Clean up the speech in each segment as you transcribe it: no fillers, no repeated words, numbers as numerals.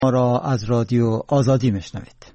ما را از رادیو آزادی میشنوید.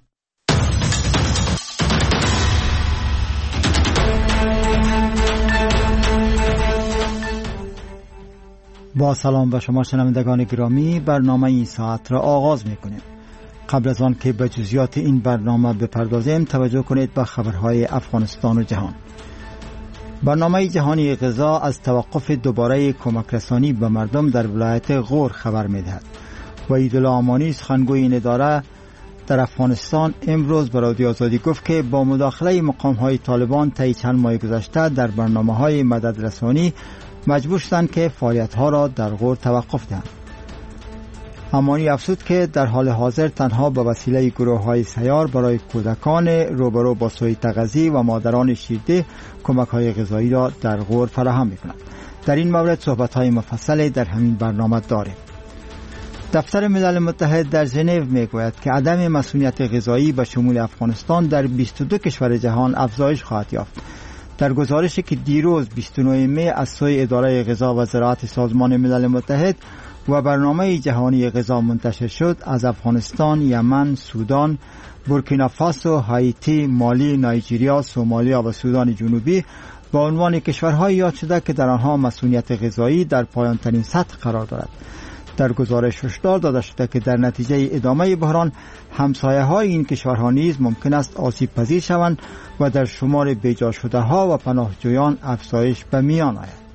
با سلام به شما شنوندگان گرامی، برنامه این ساعت را آغاز میکنیم. قبل از آن که به جزئیات این برنامه بپردازیم، توجه کنید به خبرهای افغانستان و جهان. برنامه جهانی غذا از توقف دوباره کمک رسانی به مردم در ولایت غور خبر میدهد. وحیدالله امانی، سخنگوی این اداره در افغانستان، امروز به رادیو آزادی گفت که با مداخله مقام‌های طالبان طی چند ماه گذشته در برنامه‌های مدد رسانی مجبور شدند که فعالیت‌ها را در غور توقف دهند. امانی افزود که در حال حاضر تنها به وسیله گروه‌های سیار برای کودکان روبرو با سوء تغذیه و مادران شیرده کمک‌های غذایی را در غور فراهم می‌کنند. در این مورد صحبت‌های مفصلی در همین برنامه داریم. دفتر ملل متحد در ژنو میگوید که عدم مسئولیت غذایی به شمول افغانستان در 22 کشور جهان افزایش خواهد یافت. در گزارشی که دیروز 29 می از سوی اداره غذا و زراعت سازمان ملل متحد و برنامه جهانی غذا منتشر شد، از افغانستان، یمن، سودان، بورکینافاسو، هایتی، مالی، نایجریا، سومالیا و سودان جنوبی با عنوان کشورهای یاد شده که در آنها مسئولیت غذایی در پایان ترین سطح قرار دارد. در گزارش هشدار داده شده که در نتیجه ادامه بحران همسایه‌های این کشورها نیز ممکن است آسیب پذیر شوند و در شمار بیجا شده ها و پناهجویان افزایش به میان آید.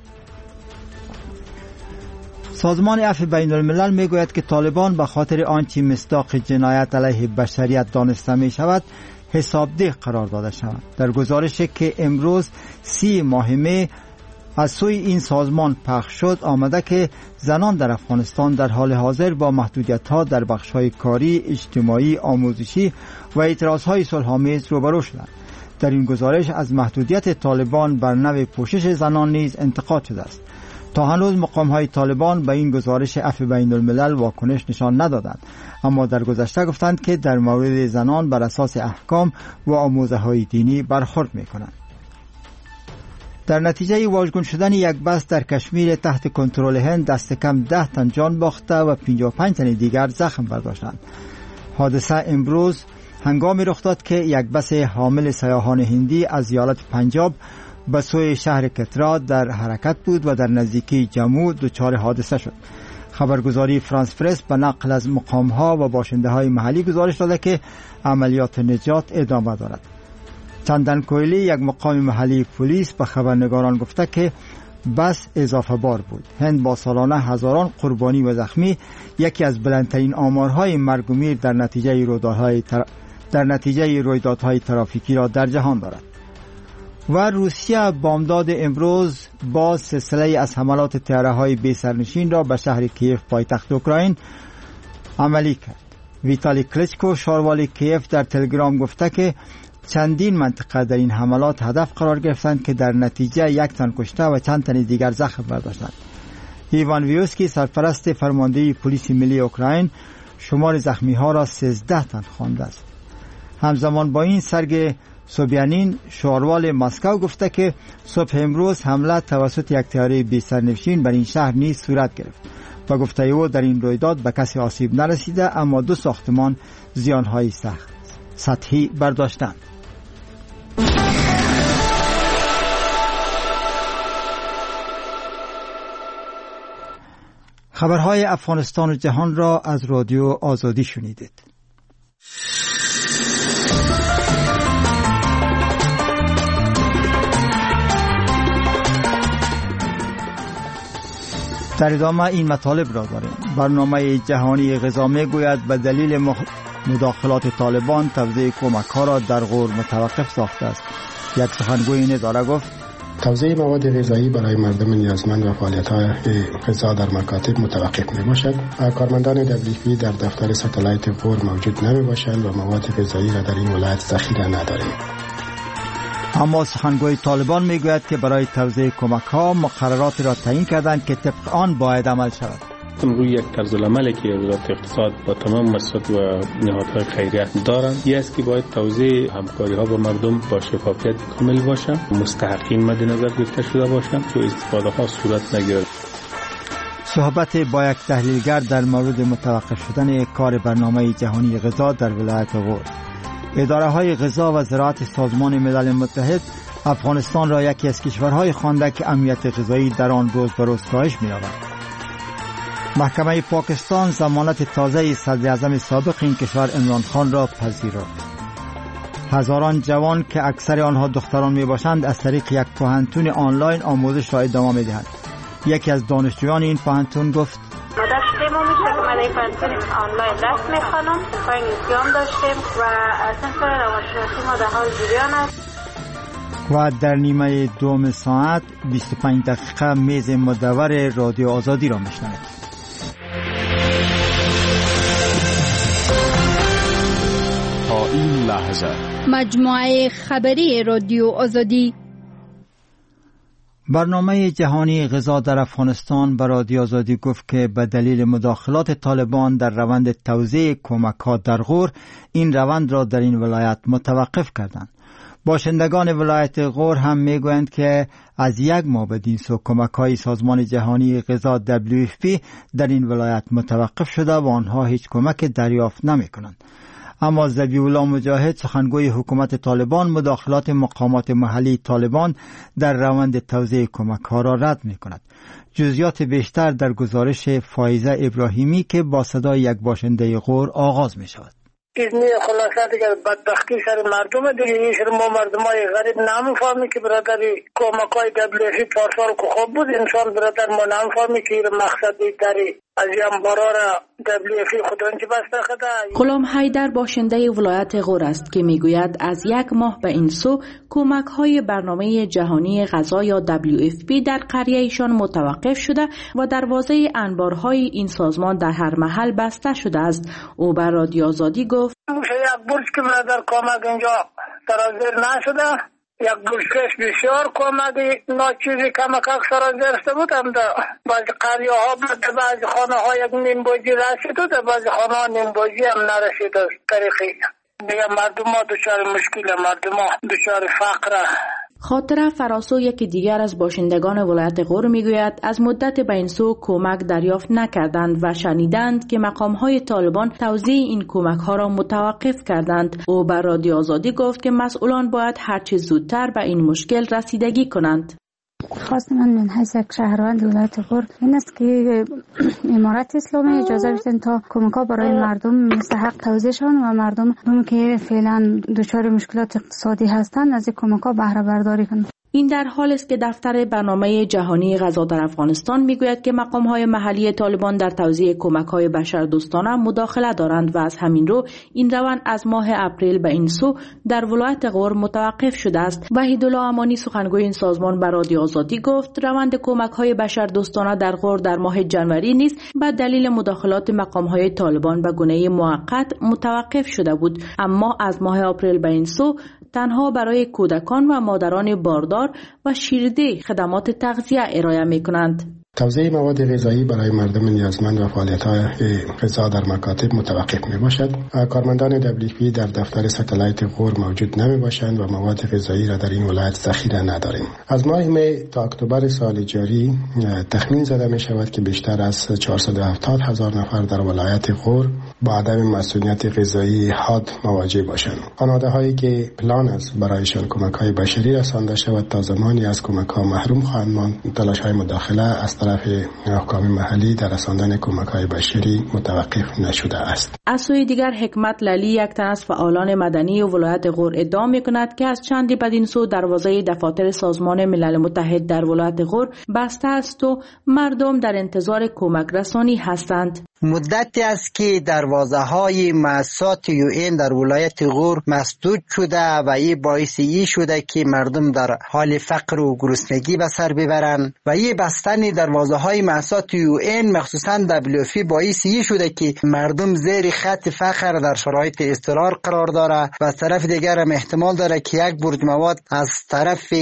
سازمان عفو بین الملل میگوید که طالبان به خاطر آنچه مصداق جنایت علیه بشریت دانسته می شود حسابدهی قرار داده شود. در گزارشی که امروز 30 ماه می از سوی این سازمان پخش شد، آمده که زنان در افغانستان در حال حاضر با محدودیت‌ها در بخش‌های کاری، اجتماعی، آموزشی و اعتراض‌های صلح‌آمیز روبرو شدند. در این گزارش از محدودیت طالبان بر نوع پوشش زنان نیز انتقاد شده است. تا هنوز مقام‌های طالبان به این گزارش عفو بین الملل واکنش نشان ندادند، اما در گذشته گفتند که در مورد زنان بر اساس احکام و آموزه‌های دینی برخورد می‌کنند. در نتیجه واژگون شدن یک بس در کشمیر تحت کنترل هند، دست کم 10 تن جان باخته و 55 تن دیگر زخم برداشتند. حادثه امروز هنگامی رخ داد که یک بس حامل سیاحان هندی از ایالت پنجاب به سوی شهر کترا در حرکت بود و در نزدیکی جمو دچار حادثه شد. خبرگزاری فرانس پرس به نقل از مقام‌ها و باشنده‌های محلی گزارش داده که عملیات نجات ادامه دارد. چندن کویلی، یک مقام محلی پلیس، به خبرنگاران گفته که بس اضافه بار بود. هند با سالانه هزاران قربانی و زخمی یکی از بلندترین آمارهای مرگ و میر در نتیجه رویدادهای ترافیکی را در جهان دارد. و روسیه بامداد امروز باز سلسله از حملات طیاره‌های بی سرنشین را به شهر کیف پایتخت اوکراین عملی کرد. ویتالی کلیچکو، شاروالی کیف، در تلگرام گفته که چندین منطقه در این حملات هدف قرار گرفتند که در نتیجه 1 تن کشته و چند تن دیگر زخم برداشتند. ایوان ویوسکی، سرپرست فرماندهی پلیس ملی اوکراین، شمار زخمی ها را 13 تن خوانده است. همزمان با این سرگی سوبیانین، شاروال مسکو، گفته که صبح امروز حمله توسط یک طیاره بی سرنشین بر این شهر نیز صورت گرفت و گفته او در این رویداد به کسی آسیب نرسیده، اما 2 ساختمان زیانهای سطحی برداشتند. خبرهای افغانستان و جهان را از رادیو آزادی شنیدید. در ادامه این مطالب را داریم. برنامه جهانی غذا میگوید به دلیل مداخلات طالبان توزیع کمک‌ها را در غور متوقف ساخته است. یک سخنگوی این اداره گفت توزیع مواد غذایی برای مردم نیازمند و فعالیت‌های غذا در مکاتب متوقف می‌باشد. کارمندان WFP در دفتر ستلایت غور موجود نمی‌باشند و مواد غذایی را در این ولایت ذخیره نداریم. اما سخنگوی طالبان میگوید که برای توزیع کمک‌ها مقرراتی را تعیین کردند که طبق آن باید عمل شود. روی یک طرز العملی که وزارت اقتصاد با تمام مؤسسات و نهادهای خیریه دارند، این است که باید توزیع همکاری‌ها با مردم با شفافیت کامل باشند، مستحقین مد نظر گرفته شده باشند و استفاده ها صورت نگیرد. صحبت با یک تحلیلگر در مورد متوقف شدن کار برنامه جهانی غذا در ولایت غور. اداره های غذا و زراعت سازمان ملل متحد افغانستان را یکی از کشورهای خوانده که امنیت غذایی در آن روز به روز کاهش می‌یابد. محکمه پاکستان ضمانت تازه صدر اعظم سابق این کشور عمران خان را پذیرفت. هزاران جوان که اکثر آنها دختران میباشند از طریق یک پوهنتون آنلاین آموزش را ادامه میدهند. یکی از دانشجویان این پوهنتون گفت: ما داشتیم من این پوهنتون آنلاین درس میخوانم، امتحان داشتیم و صنف روانشناسی ما در حال جریان است. و در نیمه دوم ساعت 25 دقیقه میز مدور رادیو آزادی را میشنوید. تا این لحظه مجموعه خبری رادیو آزادی. برنامه جهانی غذا در افغانستان به رادیو آزادی گفت که به دلیل مداخلات طالبان در روند توزیع کمک‌ها در غور، این روند را در این ولایت متوقف کردند. باشندگان ولایت غور هم میگویند که از یک ماه بدین سو کمک‌های سازمان جهانی غذا WFP در این ولایت متوقف شده و آنها هیچ کمک دریافت نمی‌کنند. اما ذبیح‌الله مجاهد سخنگوی حکومت طالبان مداخلات مقامات محلی طالبان در روند توزیع کمک‌ها را رد می‌کند. جزئیات بیشتر در گزارش فایزه ابراهیمی که با صدای یک باشنده غور آغاز می‌شود. این خلاصه دیگه بدبختی سر مردم دیگه، این سر ما مردمای غریب نمی‌فهمی که برادری کمک‌های WFP پارسال که خوب بود، انسان برادر ما نمی‌فهمی که این مقصدی داری از این برای WFP خودانچه بسته خدا. غلام حیدر باشنده ولایت غور است که میگوید از یک ماه به این سو کمک‌های برنامه جهانی غذا یا WFP در قریه ایشان متوقف شده و دروازه انبارهای این سازمان در هر محل بسته شده است. او بر رادیو آزادی گفت: یک برج که برادر کمک اینجا سرازیر نشده، یک برشکش بسیار کمکی ناچیزی کمک سرازیر شده بود، هم در بعضی قریه ها در بعضی خانه ها یک نیم بوجی رسید و در بعضی خانه ها نیم بوجی هم نرسید. از طریقی دیگه مردم ها دچار مشکل، مردم ها دچار فقر. خاطره فراسو یکی دیگر از باشندگان ولایت غور میگوید از مدت به این سو کمک دریافت نکردند و شنیدند که مقام‌های طالبان توزیع این کمک‌ها را متوقف کردند. او بر رادیو آزادی گفت که مسئولان باید هرچه زودتر به این مشکل رسیدگی کنند. خواست من حیث یک شهروند ولایت غور این است که امارت اسلامی اجازه بدن تا کمک‌ها برای مردم مستحق توزیع شوند و مردم که فعلا دچار مشکلات اقتصادی هستند از کمک‌ها بهره برداری کنند. این در حال است که دفتر برنامه جهانی غذا در افغانستان میگوید که مقام‌های محلی طالبان در توزیع کمک‌های بشردوستانه مداخله دارند و از همین رو این روند از ماه اپریل به این سو در ولایت غور متوقف شده است. وحیدالله امانی سخنگوی این سازمان به رادیو آزادی گفت روند کمک‌های بشردوستانه در غور در ماه جنوری نیز به دلیل مداخلات مقام‌های طالبان به گونه موقت متوقف شده بود، اما از ماه اپریل به این سو تنها برای کودکان و مادران باردار و شیرده خدمات تغذیه ارائه می‌کنند. توزیع مواد غذایی برای مردم نیازمند و فعالیت‌های غذا در مکاتب متوقف می‌باشد. کارمندان WFP در دفتر ستلایت غور موجود نمی‌باشند و مواد غذایی را در این ولایت ذخیره نداریم. از ماه می تا اکتبر سال جاری تخمین زده می‌شود که بیشتر از 470,000 نفر در ولایت غور با عدم مسئولیت غذایی حاد مواجه باشند. خانواده‌هایی که پلان است برایشان کمک‌های بشری رسانده شود تا زمانی از کمک‌ها محروم خواهند ماند. تلاش‌های مداخله از طرف حکام محلی در رساندن کمک‌های بشری متوقف نشده است. از سوی دیگر حکمت لالی یک تن از فعالان مدنی و ولایت غور ادعا می‌کند که از چندی بدین سو دروازه دفاتر سازمان ملل متحد در ولایت غور بسته است و مردم در انتظار کمک رسانی هستند. مدتی است که دروازه‌های مؤسسات UN در ولایت غور مسدود شده و این باعث شده که مردم در حال فقر و گرسنگی به سر ببرند و این بستن دروازه‌های مؤسسات UN مخصوصاً WFP باعث شده که مردم زیر خط فقر در شرایط اضطرار قرار داره و از طرف دیگر هم احتمال داره که یک برج مواد از طرف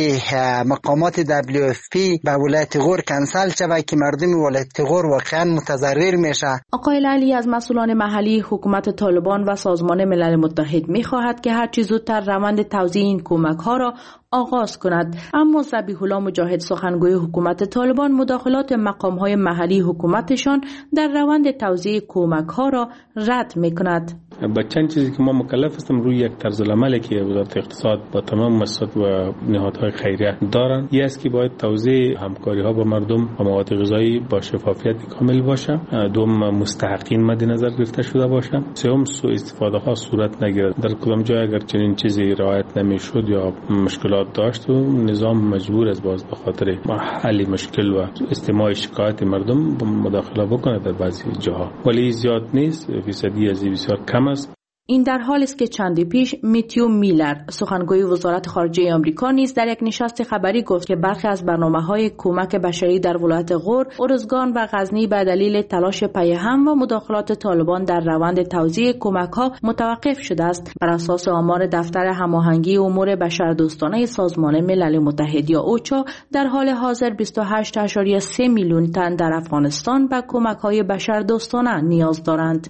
مقامات WFP به ولایت غور کنسل شود که مردم ولایت غور واقعاً متضرر میشه. آقای لالی از مسئولان محلی حکومت طالبان و سازمان ملل متحد می‌خواهد که هر چه زودتر روند توزیع این کمک‌ها را آغاز کند. اما ذبیح الله مجاهد سخنگوی حکومت طالبان مداخلات مقام‌های محلی حکومتشان در روند توزیع کمک‌ها را رد می‌کند. با چند چیزی که ما مکلف هستیم روی یک طرز العملی که وزارت اقتصاد با تمام مؤسسات و نهادهای خیریه دارن، این است که باید توزیع همکاری‌ها با مردم و مواد غذایی با شفافیت کامل باشه. دوم، مستحقین مد نظر گرفته شده باشه. سوم، سوء استفاده ها صورت نگیرد. در کدام جای اگر چنین چیزی رعایت نمیشد یا مشکلات داشت و نظام مجبور است باز به خاطر حل مشکل و استماع شکایت مردم مداخله بکنه در بعضی جاها، ولی زیاد نیست، فیصدی از بسیار کم است. این در حالی است که چندی پیش میتیو میلر سخنگوی وزارت خارجه آمریکا نیز در یک نشست خبری گفت که برخی از برنامه‌های کمک بشری در ولایت غور، ارزگان و غزنی به دلیل تلاش پیهم و مداخلات طالبان در روند توزیع کمک‌ها متوقف شده است. بر اساس آمار دفتر هماهنگی امور بشردوستانه سازمان ملل متحد یا اوچا، در حال حاضر 28.3 میلیون تن در افغانستان به کمک‌های بشردوستانه نیاز دارند.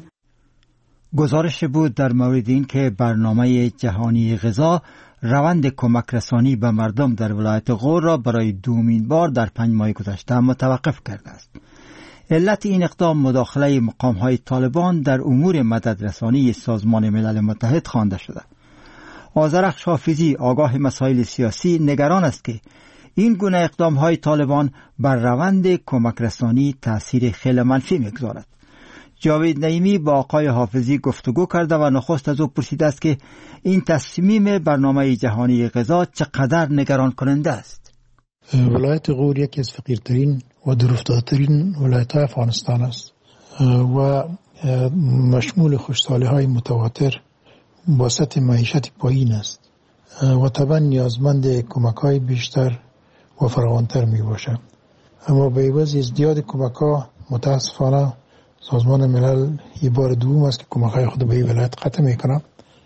گزارش بود در مورد این که برنامه جهانی غذا روند کمک رسانی به مردم در ولایت غور را برای دومین بار در 5 ماه گذشته متوقف کرده است. علت این اقدام مداخله مقام‌های طالبان در امور مدد رسانی سازمان ملل متحد خوانده شده. آذرخش حافظی آگاه مسائل سیاسی نگران است که این گونه اقدام‌های طالبان بر روند کمک رسانی تأثیر خیلی منفی می‌گذارد. جاوید نعیمی با آقای حافظی گفتگو کرده و نخست از او پرسیده است که این تصمیم برنامه جهانی غذا چقدر نگران کننده است. ولایت غور یکی از فقیرترین و دورافتاده‌ترین ولایت‌های افغانستان است و مشمول خوشحالی‌های متواتر با سطح معیشت پایین است و طبعا نیازمند کمک‌های بیشتر و فراوان‌تر می‌باشد. اما به عوض ازدیاد کمک‌ها متاسفانه سازمان ملل یه بار دوم است که کمک‌های خود به این ولایت قطع می‌کنه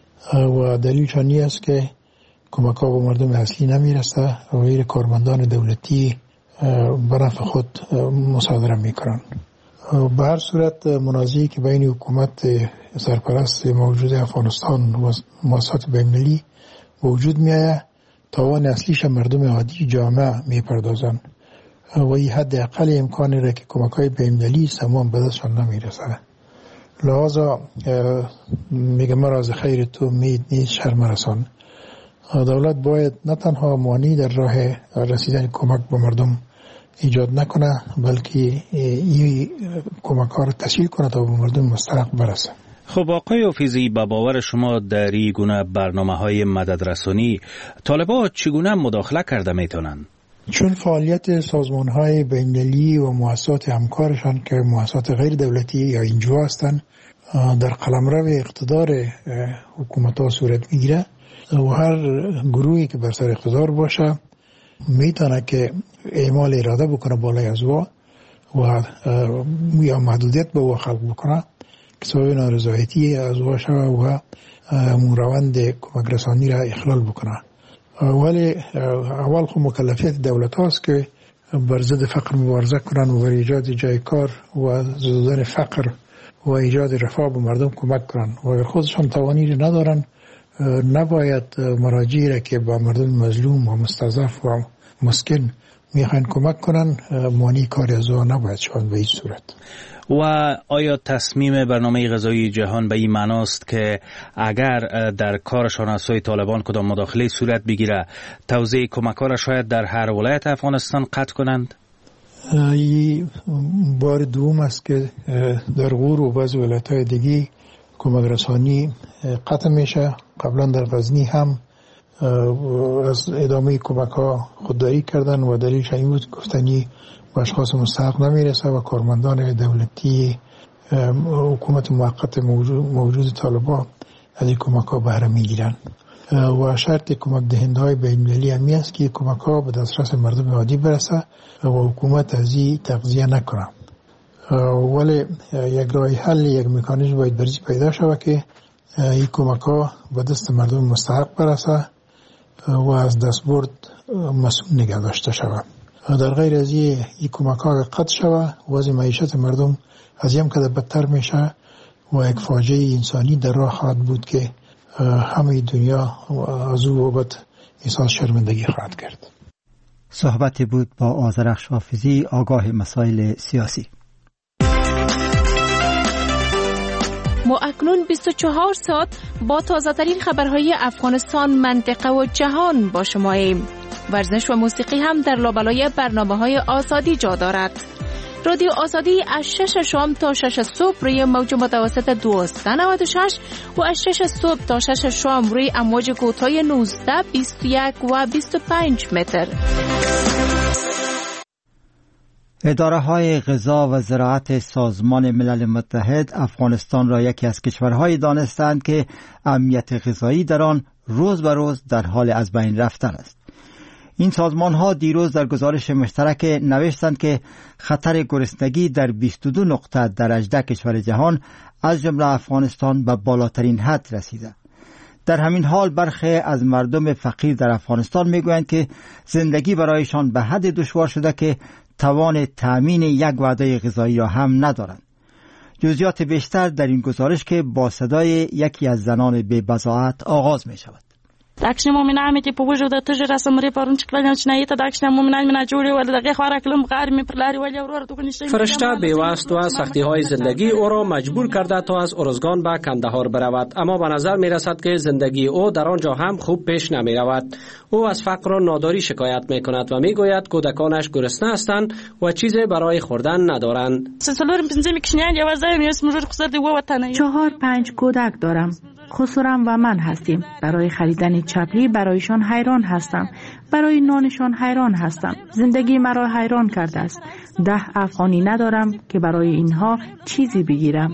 و دلیلش این است که کمک‌ها به مردم اصلی نمی‌رسه و غیر کارمندان دولتی به نفع خود مصادره می‌کنن. به هر صورت منازعه‌ای که بین حکومت سرپرست موجود افغانستان و مؤسسات بین‌المللی وجود می‌آید، تاوان اصلیش مردم عادی جامعه می‌پردازند و این حد اقل امکانی را که کمک‌های بین‌المللی سمام به دستشان نمی‌رسد. لذا میگم راز خیر تو امید نیست شرم رسان. دولت باید نه تنها مانعی در راه رسیدن کمک به مردم ایجاد نکنه، بلکه این کمک‌ها را تسهیل کنه تا به مردم مستحق برسه. خب آقای حافظی، با باور شما در این گونه برنامه‌های مددرسانی طالبان چگونه مداخله کرده میتونن؟ چون فعالیت سازمان‌های بین‌المللی و مؤسسات همکارشان که مؤسسات غیر دولتی یا اینجا هستند در قلمرو اقتدار حکومت‌ها صورت می‌گیره و هر گروهی که بر سر اقتدار باشه میتونه که اعمال اراده بکنه بالای از و یا محدودیت به او خلق بکنه که سبب نارضایتی از او شوه و روند کمک رسانی را اخلال بکنه. ولی اول خود مکلفیت دولت هاست که بر ضد فقر مبارزه کنن و بر ایجاد جای کار و زدودن فقر و ایجاد رفاه به مردم کمک کنن و اگر خودشان توانی ندارن نباید مراجعی را که با مردم مظلوم و مستضعف و مسکن میخواین کمک کنن مانی کاری از او نباید شوند به این صورت. و آیا تصمیم برنامه غذایی جهان به این معناست که اگر در کار شناسای طالبان کدام مداخله صورت بگیره توزیع کمک‌ها را شاید در هر ولایت افغانستان قطع کنند؟ این بار دوم است که در غور و بعض ولایت‌های دیگه کمک رسانی قطع میشه. قبلا در غزنی هم از ادامه کمک‌ها خودداری کردن و دلیلش این بود گفتنی و اشخاص مستحق نمیرسه و کارمندان دولتی حکومت موقت موجود طالبان از این کمک‌ها بهره میگیرن و شرط کمک دهنده‌های بین‌المللی همی است که کمک‌ها به دسترس مردم عادی برسه و حکومت از این تغذیه نکنه. ولی یک راه حل، یک مکانیزم باید برای پیدا شود که این کمک‌ها به دست مردم مستحق برسه و از دستبرد مسئول نگه داشته شود. در غیر از این کمک‌ها قطع شود وضع معیشت مردم از هم کده بدتر میشه و یک فاجعه انسانی در راه خواهد بود که همه دنیا از او بابت احساس شرمندگی خواهد کرد. صحبتی بود با آذرخش حافظی، آگاه مسائل سیاسی. ما اکنون 24 ساعت با تازه‌ترین خبرهای افغانستان، منطقه و جهان با شماییم. ورزش و موسیقی هم در لابلای برنامه‌های آزادی جا دارد. رادیو آزادی از 6 شام تا 6 صبح روی موج متوسط 1296 و از 6 صبح تا 6 شام روی امواج کوتاه 19، 21 و 25 متر. اداره های غذا و زراعت سازمان ملل متحد افغانستان را یکی از کشورهایی دانستند که امنیت غذایی در آن روز به روز در حال از بین رفتن است. این سازمان ها دیروز در گزارش مشترک نوشتند که خطر گرسنگی در 22 نقطه در 18 کشور جهان از جمله افغانستان به بالاترین حد رسیده. در همین حال برخی از مردم فقیر در افغانستان میگویند که زندگی برایشان به حد دشوار شده که توان تأمین یک وعده غذایی را هم ندارند. جزئیات بیشتر در این گزارش که با صدای یکی از زنان بی بضاعت آغاز می شود. فرشته بی‌وست و سختی‌های زندگی او را مجبور کرده تا از ارزگان به کندهار برود، اما به نظر می‌رسد که زندگی او در آنجا هم خوب پیش نمی‌رود. او از فقر و ناداری شکایت می‌کند و می‌گوید کودکانش گرسنه هستند و چیزی برای خوردن ندارند. 4-5 کودک دارم. خسرم و من هستیم. برای خریدن چپلی برایشان حیران هستم. برای نانشان حیران هستم. زندگی مرا حیران کرده است. 10 افغانی ندارم که برای اینها چیزی بگیرم.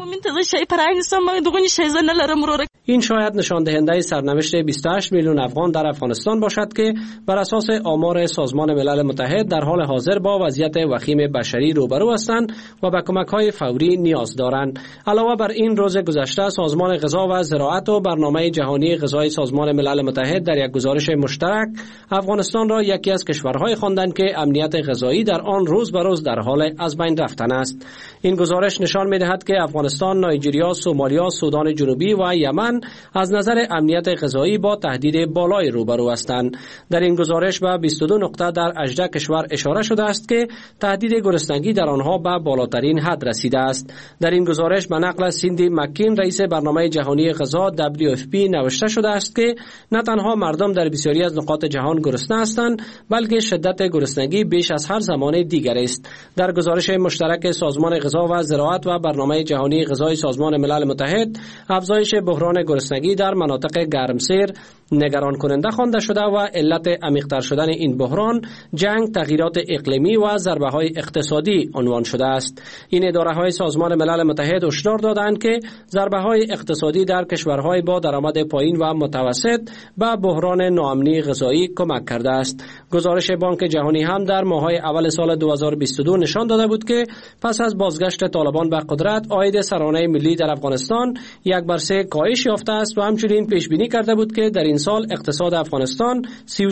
این شاید نشان دهنده سرنوشت 28 میلیون افغان در افغانستان باشد که بر اساس آمار سازمان ملل متحد در حال حاضر با وضعیت وخیم بشری روبرو هستند و به کمک‌های فوری نیاز دارند. علاوه بر این، روز گذشته سازمان غذا و زراعت و برنامه جهانی غذایی سازمان ملل متحد در یک گزارش مشترک افغانستان را یکی از کشورهای خواندند که امنیت غذایی در آن روز به روز در حال از بین رفتن است. این گزارش نشان می‌دهد که افغانستان، نایجریا، سومالیا، سودان جنوبی و یمن از نظر امنیت غذایی با تهدید بالای روبرو هستند. در این گزارش به 22 نقطه در 18 کشور اشاره شده است که تهدید گرسنگی در آنها به بالاترین حد رسیده است. در این گزارش به نقل سیندی مکین، رئیس برنامه جهانی غذا WFP، نوشته شده است که نه تنها مردم در بسیاری از نقاط جهان گرسنه هستند، بلکه شدت گرسنگی بیش از هر زمان دیگر است. در گزارش مشترک سازمان غذا و زراعت و برنامه جهانی غذایی سازمان ملل متحد، افزایش بحران گرسنگی در مناطق گرمسیر نگران کننده خوانده شده و علت عمیق‌تر شدن این بحران جنگ، تغییرات اقلیمی و ضربه‌های اقتصادی عنوان شده است. این اداره‌های سازمان ملل متحد هشدار دادند که ضربه‌های اقتصادی در کشورهای با درآمد پایین و متوسط به بحران ناامنی غذایی کمک کرده است. گزارش بانک جهانی هم در ماه‌های اول سال 2022 نشان داده بود که پس از بازگشت طالبان به قدرت، عاید سرانه ملی در افغانستان 1/3 کاهش یافته است و همچنین پیش بینی کرده بود که در این سال اقتصاد افغانستان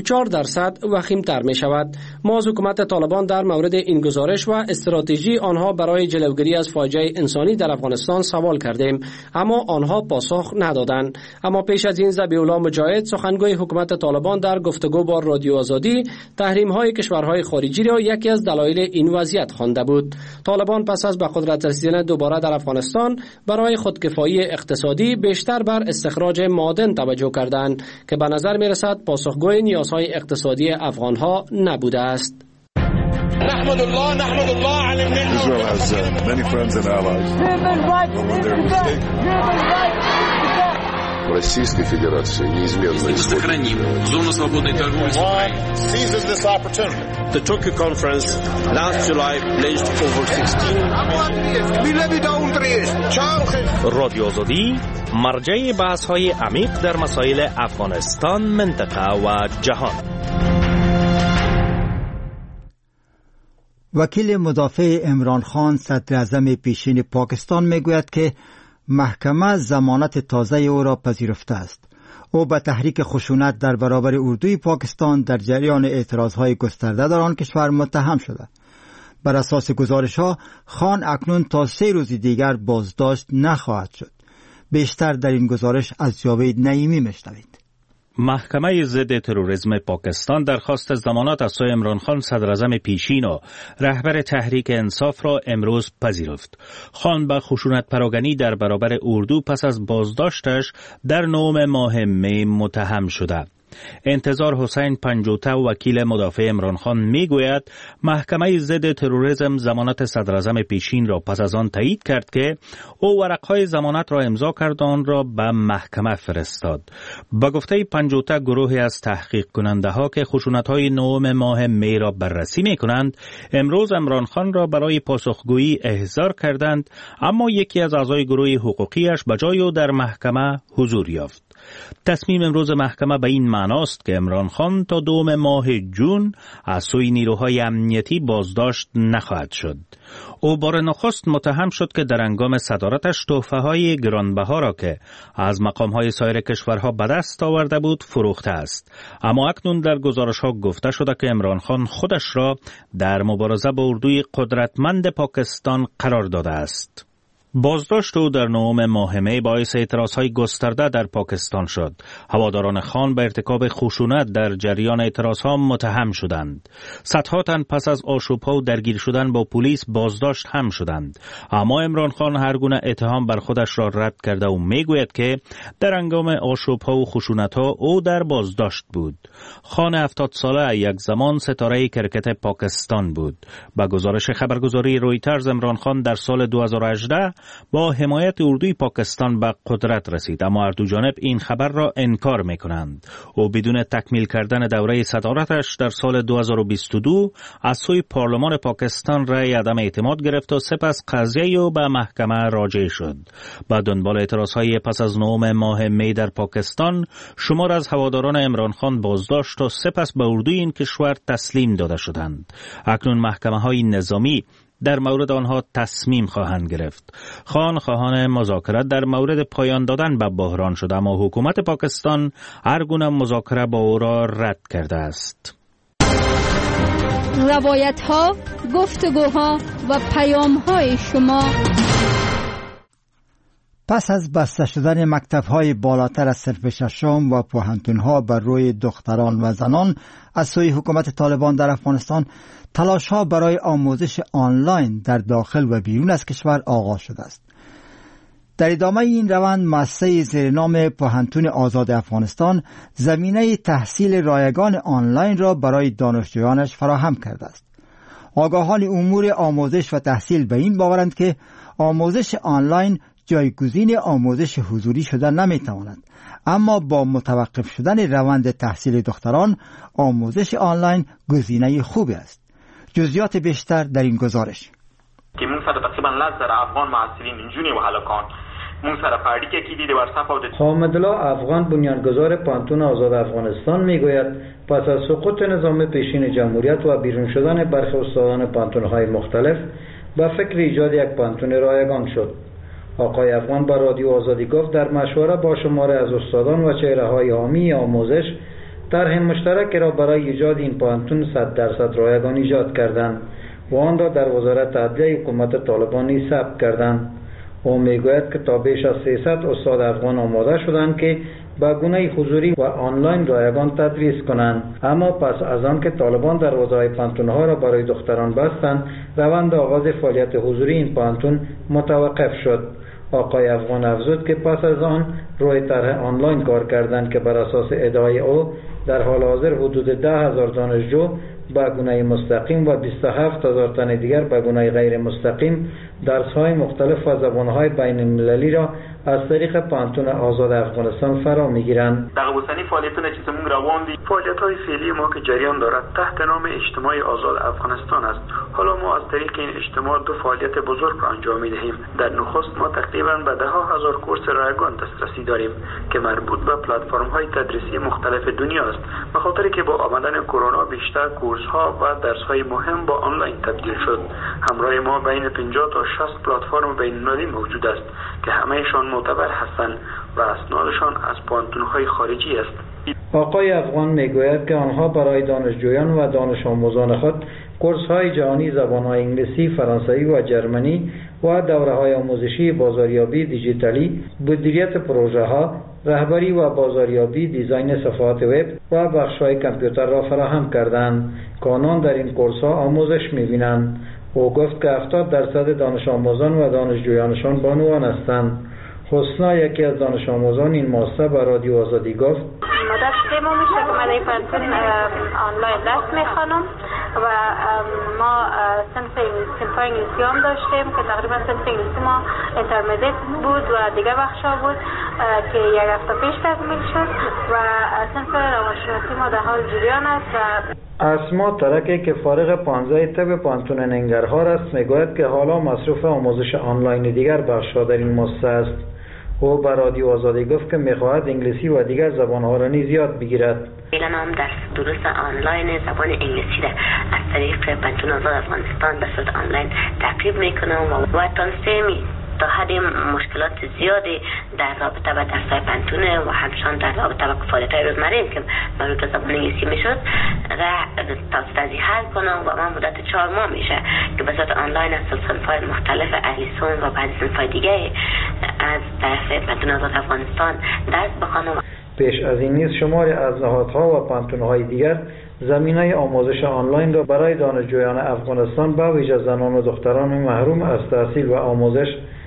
34% وخیم‌تر می شود. ما از حکومت طالبان در مورد این گزارش و استراتژی آنها برای جلوگیری از فاجعه انسانی در افغانستان سوال کردیم، اما آنها پاسخ ندادند. اما پیش از این ذبیح الله مجاهد، سخنگوی حکومت طالبان، در گفتگو با رادیو آزادی تحریم‌های کشورهای خارجی را یکی از دلایل این وضعیت خوانده بود. طالبان پس از به قدرت رسیدن دوباره در افغانستان برای خودکفایی اقتصادی بیشتر بر استخراج معادن توجه کردند که به نظر می‌رسد پاسخگوی نیازهای اقتصادی افغان‌ها نبوده است. نحمد الله على Israel has many friends and allies. Российской Федерации неизменно сохраним зону свободной торговли с Украиной. Seizes this opportunity. The Tokyo conference last July pledged over 16 رادیو آزادی مرجع بحث‌های عمیق در مسائل افغانستان، منطقه و جهان. وکیل مدافع عمران خان، صدر اعظم پیشین پاکستان، میگوید که محکمه ضمانت تازه او را پذیرفته است. او به تحریک خشونت در برابر اردوی پاکستان در جریان اعتراضهای گسترده در آن کشور متهم شده. بر اساس گزارش‌ها، خان اکنون تا 3 روز دیگر بازداشت نخواهد شد. بیشتر در این گزارش از جاوید نعیمی میشنوید. محکمه ضد تروریسم پاکستان درخواست ضمانت از سوی عمران خان صدراعظم پیشین و رهبر تحریک انصاف را امروز پذیرفت. خان به خشونت پراگنی در برابر اردو پس از بازداشتش در 9 ماه می متهم شده. انتظار حسین پنجوته وکیل مدافع عمران خان میگوید محکمه ضد تروریسم ضمانت صدراعظم پیشین را پس از آن تایید کرد که او ورقهای ضمانت را امضا کرد و آن را به محکمه فرستاد. با گفته پنجوته گروهی از تحقیق کننده ها که خشونت های 9 ماه می را بررسی می کنند امروز عمران خان را برای پاسخگویی احضار کردند، اما یکی از اعضای گروه حقوقیش به جای او در محکمه حضور یافت. تصمیم امروز محکمه به این معناست که عمران خان تا 2 ماه جون از سوی نیروهای امنیتی بازداشت نخواهد شد. او بار نخست متهم شد که در هنگام صدارتش تحفه‌های گرانبها را که از مقام‌های سایر کشورها به دست آورده بود فروخته است، اما اکنون در گزارش‌ها گفته شده که عمران خان خودش را در مبارزه با اردوی قدرتمند پاکستان قرار داده است. بازداشت او در 9 ماه می باعث اعتراضهای گسترده در پاکستان شد. هواداران خان به ارتکاب خشونت در جریان اعتراضها متهم شدند. صدها تن پس از آشوب‌ها و درگیر شدن با پلیس بازداشت هم شدند، اما عمران خان هر گونه اتهام بر خودش را رد کرده و میگوید که در هنگام آشوب‌ها و خشونت‌ها او در بازداشت بود. خان 70 ساله یک زمان ستاره کرکت پاکستان بود. با گزارش خبرگزاری رویترز عمران خان در سال 2018 با حمایت اردوی پاکستان به قدرت رسید، اما هر دو جانب این خبر را انکار می‌کنند. او بدون تکمیل کردن دوره صدارتش در سال 2022 از سوی پارلمان پاکستان رأی عدم اعتماد گرفت و سپس قضیه او به محکمه راجع شد. با دنبال اعتراضهای پس از 9 ماه می در پاکستان، شمار از هواداران عمران خان بازداشت و سپس به اردوی این کشور تسلیم داده شدند. اکنون محکمه‌های نظامی در مورد آنها تصمیم خواهند گرفت. خان خواهان مذاکره در مورد پایان دادن به بحران شده، اما حکومت پاکستان هر گونه مذاکره با او را رد کرده است. روایت ها، گفتگوها و پیام های شما. پس از بسته شدن مکتب‌های بالاتر از صنف ششم و پوهنتون‌ها بر روی دختران و زنان از سوی حکومت طالبان در افغانستان، تلاش‌ها برای آموزش آنلاین در داخل و بیرون از کشور آغاز شده است. در ادامه این روند مؤسسه زیر نام پوهنتون آزاد افغانستان زمینه تحصیل رایگان آنلاین را برای دانشجویانش فراهم کرده است. آگاهان امور آموزش و تحصیل به این باورند که آموزش آنلاین جایگزین آموزش حضوری شده نمیتواند، اما با متوقف شدن روند تحصیل دختران آموزش آنلاین گزینه خوبی است. جزئیات بیشتر در این گزارش. که من سره تقریبا 10,000 افغان محصلین انجونی و هلکان من سره پاردی که دیده بر صفحه حامد الله افغان بنیانگذار پانتون آزاد افغانستان میگوید پس از سقوط نظام پیشین جمهوریت و بیرون شدن برخی استادان پانتون‌های مختلف با فکر ایجاد یک پانتون رایگان شد. آقای افغان با رادیو آزادی گفت در مشوره با شماره از استادان و چهره‌های حامی آموزش طرح مشترکی را برای ایجاد این پانتون 100% رایگان ایجاد کردند و آن را در وزارت عدلیه حکومت طالبان نیز ثبت کردند. او میگوید که تا بیش از 300 استاد افغان آماده شدند که با گونه حضوری و آنلاین رایگان تدریس کنند، اما پس از آن که طالبان دروازه‌های پانتون‌ها را برای دختران بستند، روند آغاز فعالیت حضوری این پانتون متوقف شد. آقای افغان افزود که پس از آن روی طرح آنلاین کار کردند که بر اساس ادعای او در حال حاضر حدود 10,000 دانشجو به گونه مستقیم و 27,000 تن دیگر به گونه غیر مستقیم درس‌های مختلف و زبان‌های بین المللی را از طریق پانتون آزاد افغانستان فرا می‌گیرند. در گوسنی فعالیتونه که تمون روان دی فعالیت‌های فعلی ما که جریان دارد تحت نام اجتماع آزاد افغانستان است. حالا ما از طریق این اجتماع دو فعالیت بزرگ را انجام می‌دهیم. در نخست ما تقریباً به 10,000 کورس رایگان دسترسی داریم که مربوط به پلتفرم‌های تدریسی مختلف دنیا است. به خاطر که با آمدن کرونا بیشتر کورس‌ها و درس‌های مهم با آنلاین تبدیل شد. همراه ما بین 50 تا 60 پلتفرم بین‌المللی موجود است که همه‌شان معتبر هستند و اسنادشان از پانتون‌های خارجی است. آقای افغان میگوید که آنها برای دانشجویان و دانش آموزان خود کورس‌های جهانی زبان‌های انگلیسی، فرانسوی و جرمنی و دوره‌های آموزشی بازاریابی دیجیتالی، مدیریت پروژه‌ها، رهبری و بازاریابی، دیزاین صفحات وب و بخش‌های کامپیوتر را فراهم کردند که آنان در این کورس‌ها آموزش می‌بینند. او گفت که 70% دانش آموزان و دانشجویانشان بانوان هستند. حسنا یکی از دانش آموزان این مؤسسه به رادیو آزادی گفت: مدت 3 ماه میشه که من در پانتون آنلاین درس میخوانم و ما صنف انگلیسی هم داشتیم که تقریبا صنف انگلیسی ما اینترمدیت بود و دیگه بخشا بود که یک هفته پیش تکمیل شد و صنف روانشناسی ما در حال جریان است. اسما ترکی که فارغ 15 طب پانتون ننگرهار است میگوید که حالا مصروف آموزش آنلاین دیگر بخش‌ها در این مؤسسه است. او به رادیو آزادی گفت که میخواهد انگلیسی و دیگر زبان‌ها را نیز یاد بگیرد. فعلا هم درس آنلاین زبان انگلیسی را از طریق پانتون آزاد افغانستان به صورت آنلاین تعقیب میکنم و تونستیم تا حد مشکلات زیادی در رابطه با درس‌های پانتون و همچنان در رابطه با فعالیت‌های روزمره که مربوط به زبان انگلیسی میشد را توسط حل کنم و من مدت 4 ماه میشه که به صورت آنلاین از صنف‌های مختلف اهلیسون و بعضی صنف‌های دیگه از طرف پانتون آزاد افغانستان درس بخوانم. پیش از این نیز شماری از نهادها و پانتون‌های دیگر زمینه آموزش آنلاین را برای دانشجویان افغانستان به ویژه زنان و دختران محروم از تحصیل و آموزش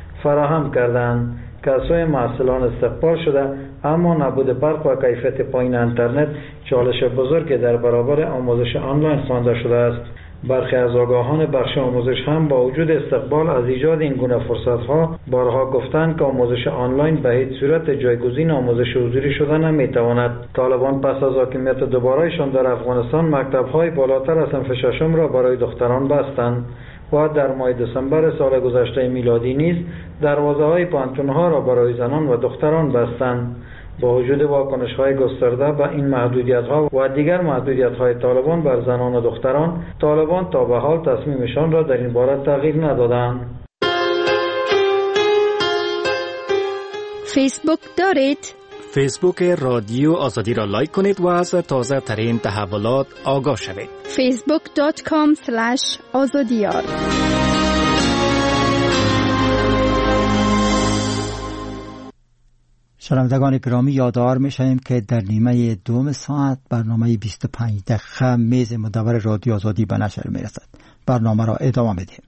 فراهم کردند که از سوی محصلان استقبال شده، اما نبود برق و کیفیت پایین اینترنت چالش بزرگی در برابر آموزش آنلاین خوانده شده است. برخی از آگاهان بخش آموزش هم با وجود استقبال از ایجاد این گونه فرصت‌ها بارها گفتند که آموزش آنلاین به هیچ صورت جایگزین آموزش حضوری شده نمی‌تواند. طالبان پس از حاکمیت دوباره‌شان در افغانستان مکتب‌های بالاتر از صنف ششم را برای دختران بستند و در ماه دسامبر سال گذشته میلادی نیز دروازه‌های پانتون‌ها را برای زنان و دختران بستند. با وجود واکنش‌های گسترده به این محدودیت‌ها و دیگر محدودیت‌های طالبان بر زنان و دختران، طالبان تا به حال تصمیمشان را در این باره تغییر ندادند. فیسبوک دارید؟ فیسبوک رادیو آزادی را لایک کنید و از تازه ترین تحولات آگاه شوید. facebook.com/azadiyar. شنوندگان گرامی، یادآور می‌شویم که در نیمه دوم ساعت برنامه 25 دقیقه میز مدور رادیو آزادی به نشر می‌رسد. برنامه را ادامه می‌دهیم.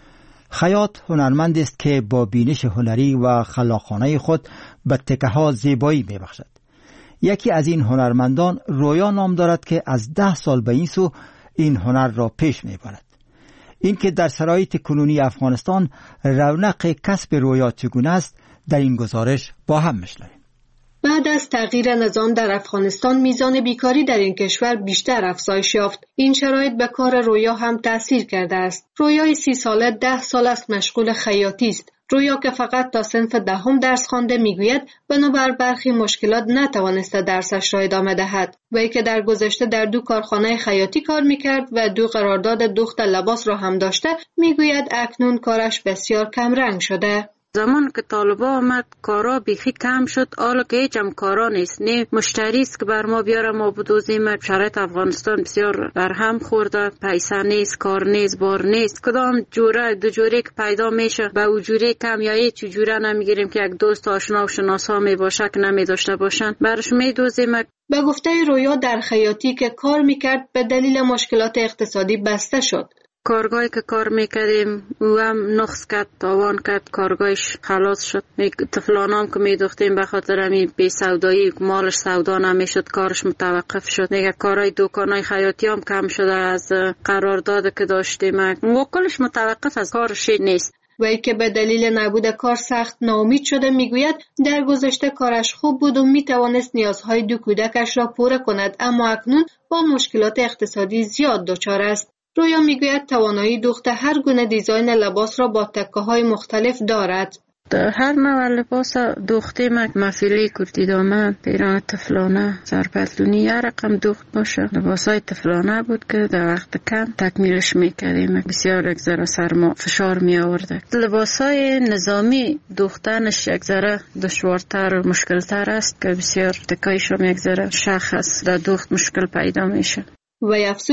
خیاط هنرمندی است که با بینش هنری و خلاقانه خود به تکه‌ها زیبایی می‌بخشد. یکی از این هنرمندان رویا نام دارد که از 10 سال به این سو این هنر را پیش می‌برد. این که در شرایط کنونی افغانستان رونق کسب رویا چگونه است، در این گزارش با هم میشنویم. بعد از تغییر نظام در افغانستان میزان بیکاری در این کشور بیشتر افزایش یافت. این شرایط به کار رویا هم تأثیر کرده است. رویای 30 ساله 10 سال است مشغول خیاطی است. رویا که فقط تا صنف 10 درس خوانده میگوید بنابر برخی مشکلات نتوانسته درسش را ادامه دهد. وی که در گذشته در 2 کارخانه خیاطی کار میکرد و 2 قرارداد دوخت لباس را هم داشته، میگوید اکنون کارش بسیار کم رنگ شده. زمان که طالبا آمد کارا بیخی کم شد، حالا که هیچ هم کارا نیست، نه مشتری است که بر ما بیاره ما بدوزیم. شرایط افغانستان بسیار برهم خورده، پیسه نیست، کار نیست، بار نیست. کدام جوره دو جوره که پیدا میشه به او جوره کم یا هیچ جوره نمیگیریم که یک دوست آشنا و شناسا می باشه که نمی داشته باشن برش میدوزیم. به گفته رویا در خیاطی که کار میکرد به دلیل مشکلات اقتصادی بسته شد. کارگاهی که کار میکردیم او هم نقص کرد، تاوان کرد، کارگاهش خلاص شد. طفلانام که میدوختیم به خاطر همین بی سودایی مالش سودا نمیشد، کارش متوقف شد. دیگه کارهای دکانای خیاطی هم کم شده از قرارداد که داشتیم و کلش متوقف از کارش نیست. وی که به دلیل نبود کار سخت ناامید شده میگوید در گذشته کارش خوب بود و میتوانست نیازهای 2 کودکش را پوره کند، اما اکنون با مشکلات اقتصادی زیاد دچار است. رویا میگوید توانایی دوخت هر گونه دیزاین لباس را با تکه‌های مختلف دارد. در هر نوع لباس دوخته مفیلی، کرتی دامن، پیران طفلانه، سرپتلونی یا رقم دوخت باشه. لباسای طفلانه بود که در وقت کم تکمیلش میکردیم. بسیار یک ذره سرما فشار می آورده. لباسای نظامی دوختنش یک ذره دشوارتر و مشکلتر است که بسیار تکایش رو یک ذره شخص در دوخت مشکل پیدا میشه. و افزود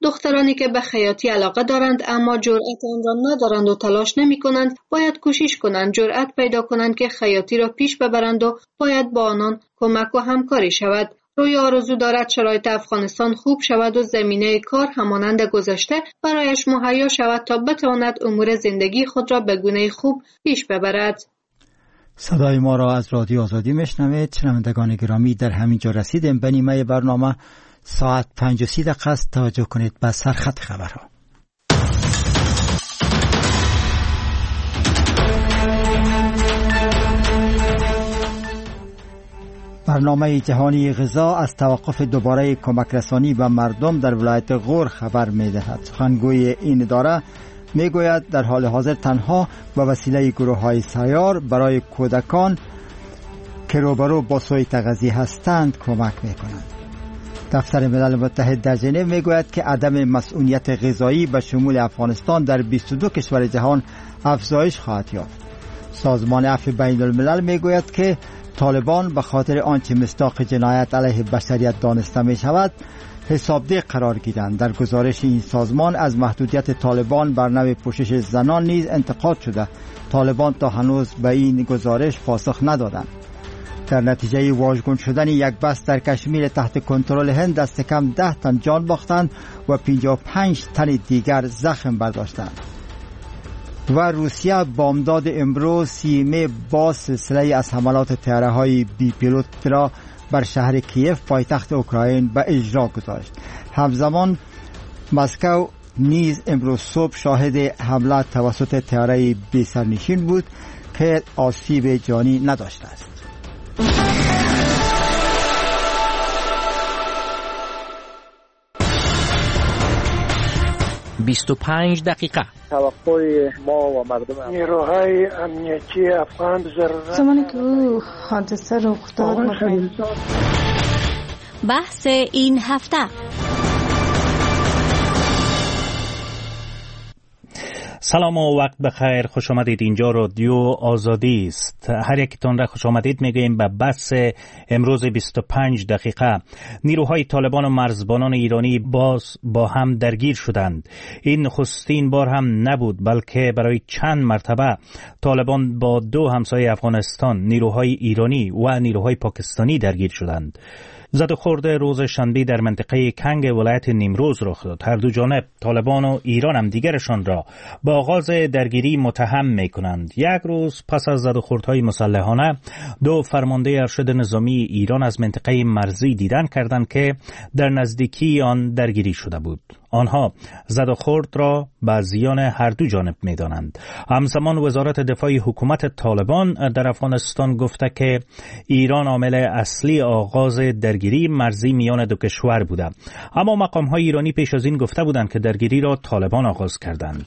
دخترانی که به خیاطی علاقه دارند اما جرأت آن را ندارند و تلاش نمی کنند باید کوشش کنند جرأت پیدا کنند که خیاطی را پیش ببرند و باید با آنان کمک و همکاری شود. رویا آرزو دارد شرایط افغانستان خوب شود و زمینه کار همانند گذشته برایش مهیا شود تا بتواند امور زندگی خود را به گونه خوب پیش ببرد. صدای ما را از رادیو آزادی میشنوید. شنوندگان گرامی، در همین جا رسیدیم به نیمه برنامه. ساعت 5:30 است. توجه کنید به سرخط خبرها. برنامه جهانی غذا از توقف دوباره کمک رسانی به مردم در ولایت غور خبر می‌دهد. سخنگوی این اداره میگوید در حال حاضر تنها به وسیله گروه‌های سیار برای کودکان که روبرو با سوء تغذیه هستند کمک می‌کنند. دفتر ملل متحد در ژنو میگوید که عدم مسئولیت غذایی به شمول افغانستان در 22 کشور جهان افزایش خواهد یافت. سازمان عفو بین الملل میگوید که طالبان به خاطر آنچه مصداق جنایت علیه بشریت دانسته می شود حسابدهی قرار گیرند. در گزارش این سازمان از محدودیت طالبان بر نوع پوشش زنان نیز انتقاد شده. طالبان تا هنوز به این گزارش پاسخ ندادند. در نتیجه واژگون شدن یک بس در کشمیر تحت کنترل هند دست کم 10 تن جان باختند و 55 تن دیگر زخم برداشتند. و روسیه بامداد امروز 30 باز سلسله از حملات طیاره‌های بی پیلوت را بر شهر کیف پایتخت اوکراین به اجرا گذاشت. همزمان مسکو نیز امروز صبح شاهد حمله توسط طیاره بی سرنشین بود که آسیب جانی نداشته است. 25 دقیقه. توقع ما و مردم نیروهای امنیتی افغان زمانی که او حادثه رخ داد بحث این هفته. سلام و وقت بخیر، خوش آمدید. اینجا رادیو آزادی است. هر یکتون را خوش آمدید میگوییم به بحث امروز 25 دقیقه. نیروهای طالبان و مرزبانان ایرانی باز با هم درگیر شدند. این نخستین بار هم نبود، بلکه برای چند مرتبه طالبان با دو همسایه افغانستان، نیروهای ایرانی و نیروهای پاکستانی درگیر شدند. زد و خورد روز شنبه در منطقه کنگ ولایت نیمروز رخ داد. هر دو جانب، طالبان و ایران، هم دیگرشان را با آغاز درگیری متهم می کنند. یک روز پس از زد و خوردهای مسلحانه، دو فرمانده ارشد نظامی ایران از منطقه مرزی دیدن کردند که در نزدیکی آن درگیری شده بود. آنها زد و خورد را به زیان هر دو جانب می دانند. همزمان وزارت دفاع حکومت طالبان در افغانستان گفته که ایران عامل اصلی آغاز درگیری مرزی میان دو کشور بوده، اما مقام‌های ایرانی پیش از این گفته بودند که درگیری را طالبان آغاز کردند.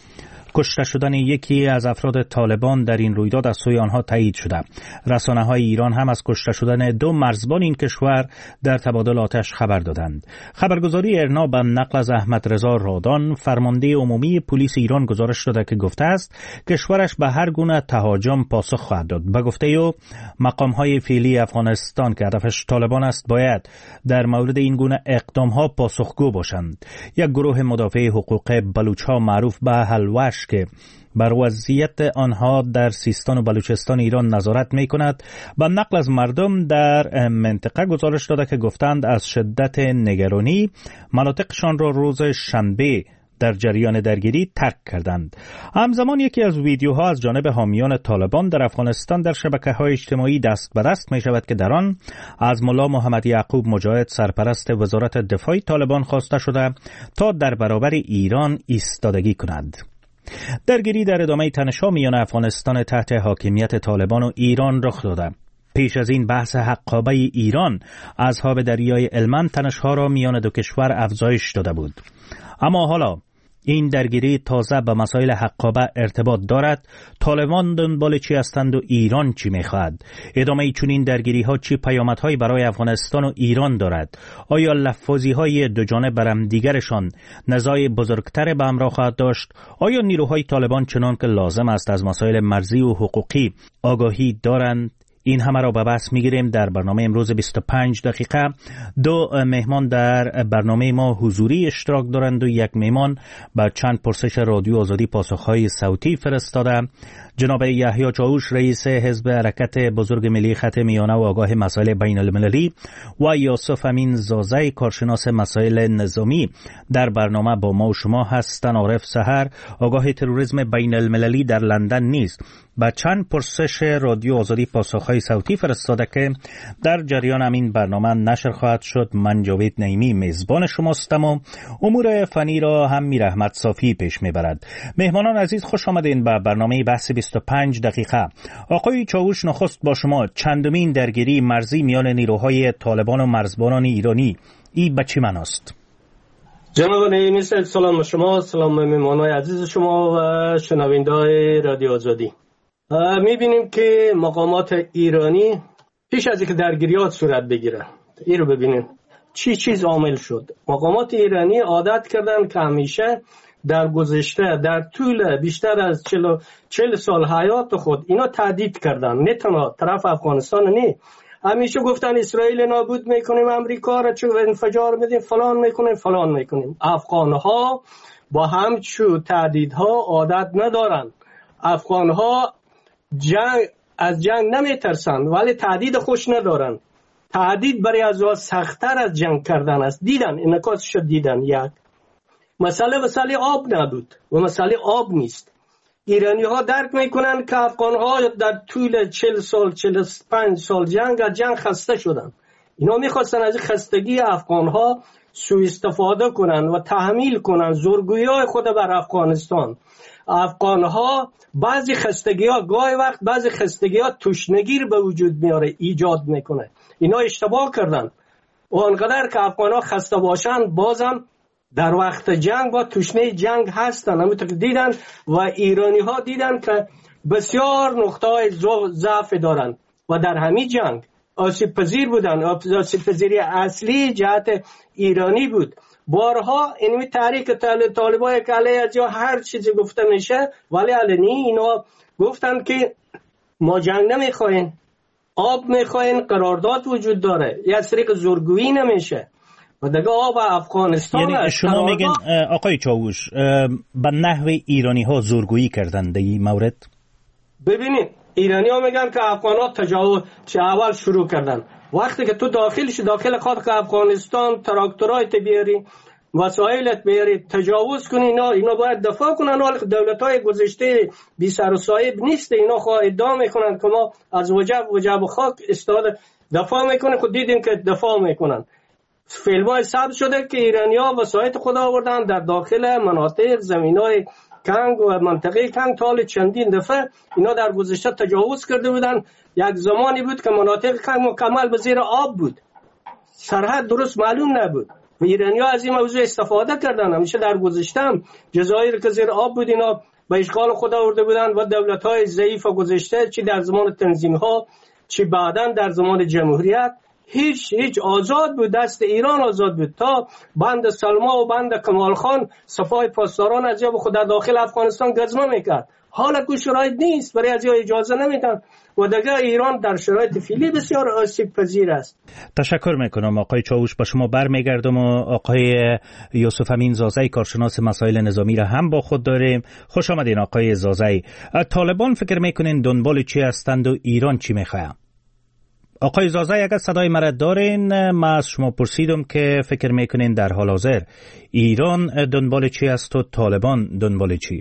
کشته شدن یکی از افراد طالبان در این رویداد از سوی آنها تایید شده. رسانه‌های ایران هم از کشته شدن دو مرزبان این کشور در تبادل آتش خبر دادند. خبرگزاری ارنا به نقل از احمد رضا رادان، فرمانده عمومی پلیس ایران، گزارش داده که گفته است کشورش به هر گونه تهاجم پاسخ خواهد داد. به گفته او، مقام‌های فعلی افغانستان که هدفش طالبان است باید در مورد این گونه اقدام‌ها پاسخگو باشند. یک گروه مدافع حقوق بلوچ‌ها معروف به حلوش که بر وضعیت آنها در سیستان و بلوچستان ایران نظارت می کند، با نقل از مردم در منطقه گزارش داده که گفتند از شدت نگرانی مناطقشان را روز شنبه در جریان درگیری ترک کردند. همزمان یکی از ویدیوها از جانب حامیان طالبان در افغانستان در شبکه‌های اجتماعی دست به دست می شود که در آن از ملا محمد یعقوب مجاهد، سرپرست وزارت دفاع طالبان، خواسته شده تا در برابر ایران ایستادگی کند. درگیری در ادامه تنش‌ها میان افغانستان تحت حاکمیت طالبان و ایران رخ داده. پیش از این بحث حقابه ایران از آب دریای هلمند تنش‌ها را میان دو کشور افزایش داده بود. اما حالا این درگیری تازه به مسائل حقابه ارتباط دارد. طالبان دنبال چی هستند و ایران چی میخواهد؟ ادامه چنین درگیری‌ها چی پیامدهایی برای افغانستان و ایران دارد؟ آیا لفاظی‌های دو جانب بر هم دیگرشان نزاع بزرگتر به همراه خواهد داشت؟ آیا نیروهای طالبان چنان که لازم است از مسائل مرزی و حقوقی آگاهی دارند؟ این همه را به بحث میگیریم در برنامه امروز 25 دقیقه. 2 مهمان در برنامه ما حضوری اشتراک دارند و یک مهمان با چند پرسش رادیو آزادی پاسخهای صوتی فرستاده. جناب یحیی چاوش رئیس حزب حرکت بزرگ ملی خط میانه و آگاه مسائل بین المللی و یوسف امین زازی کارشناس مسائل نظامی در برنامه با ما و شما هستند. عارف سحر آگاه تروریسم بین المللی در لندن نیست با چند پرسش رادیو آزادی پاسخهای صوتی فرستاده که در جریان همین برنامه نشر خواهد شد. من جاوید نعیمی میزبان شماستم و امور فنی را هم میر احمد صافی پیش میبرد. مهمانان عزیز خوش آمدین به برنامه بحث 25 دقیقه. آقای چاوش نخست با شما، چندمین درگیری مرزی میان نیروهای طالبان و مرزبانان ایرانی ای به چه معناست؟ جناب نعیمی سلام شما، سلام مهمانان عزیز شما و شنونده‌های رادیو آزادی. میبینیم که مقامات ایرانی پیش از اینکه درگیریات صورت بگیره، این رو ببینیم چیز عامل شد. مقامات ایرانی عادت کردن که همیشه در گذشته در طول بیشتر از 40 سال حیات خود اینا تهدید کردن، نه تنها طرف افغانستان، نه همیشه گفتن اسرائیل نابود میکنیم، امریکا را چه انفجار میدیم، فلان میکنیم. افغانها با همچو تهدیدها عادت ندارن. افغانها از جنگ نمیترسن ولی تهدید خوش ندارن. تهدید برای از سخت‌تر از جنگ کردن است. دیدن انعکاسش دیدن. یک مسئله آب نبود و مسئله آب نیست. ایرانی ها درک میکنن که افغان ها در طول 40 سال 45 سال جنگ خسته شدن. اینا میخواستن از خستگی افغان ها سوء استفاده کنن و تحمیل کنن زورگویی های خود بر افغانستان. افغان ها بعضی خستگی ها گاهی وقت بعضی خستگی ها تشنگی به وجود میاره، ایجاد میکنه. اینا اشتباه کردن و انقدر که افغان ها خسته باشن بازم در وقت جنگ با تشنه جنگ هستن. همونطور که دیدن و ایرانی ها دیدن که بسیار نقطه های ضعف دارن و در همین جنگ آسیب پذیر بودن. آسیب پذیری اصلی جهت ایرانی بود. بارها اینمی تحریک طالبان که علیه از یا هر چیزی گفته میشه ولی علنی اینا گفتن که ما جنگ نمیخواین، آب میخواین، قرارداد وجود داره، یا از طریق زورگویی نمیشه و دیگه آب افغانستان. یعنی شما میگن آقای چاوش به نحو ایرانی ها زورگویی کردن در این مورد؟ ببینید ایرانی ها میگن که افغان ها تجاوز چه اول شروع کردن. وقتی که تو داخل خود که افغانستان تراکتورایت بیاری، وسایلت بیاری، تجاوز کنی، اینا باید دفاع کنن. حال دولت های گذشته بی سر و صاحب نیست. اینا خواه ادعا میکنن که ما از وجب خاک استفاده دفاع میکنن. خود دیدیم که دفاع میکنن. فیلم‌های ثبت شده که ایرانی‌ها وسایت خود آوردن در داخل مناطق زمین‌های کنگ و منطقه کنگ. تا چندین دفعه اینا در گذشته تجاوز کرده بودن. یک زمانی بود که مناطق کنگ مکمل به زیر آب بود، سرحد درست معلوم نبود و ایرانی‌ها از این موضوع استفاده کردن. همیشه در گذشته هم جزایر که زیر آب بود اینا به اشغال خود آورده بودن و دولت‌های ضعیف گذشته چی در زمان تنظیم‌ها چی بعداً در زمان جمهوریت هیچ آزاد بود. دست ایران آزاد بود تا بند سلما و بند کمال خان سپاه پاسداران از جاب خود داخل افغانستان گزمه میکرد. حالا که شرایط نیست، برای از اجازه نمیدن و دیگه ایران در شرایط فعلی بسیار آسیب پذیر است. تشکر میکنم آقای چاوش. با شما برمیگردم و آقای یوسف امین زازی کارشناس مسائل نظامی را هم با خود داریم. خوش آمدین آقای زازی. طالبان فکر میکنین دنبال چی هستند و ایران چی میخواه؟ آقای زازی اگر صدای مرا دارین، ما از شما پرسیدم که فکر میکنین در حال حاضر ایران دنبال چی است و طالبان دنبال چی؟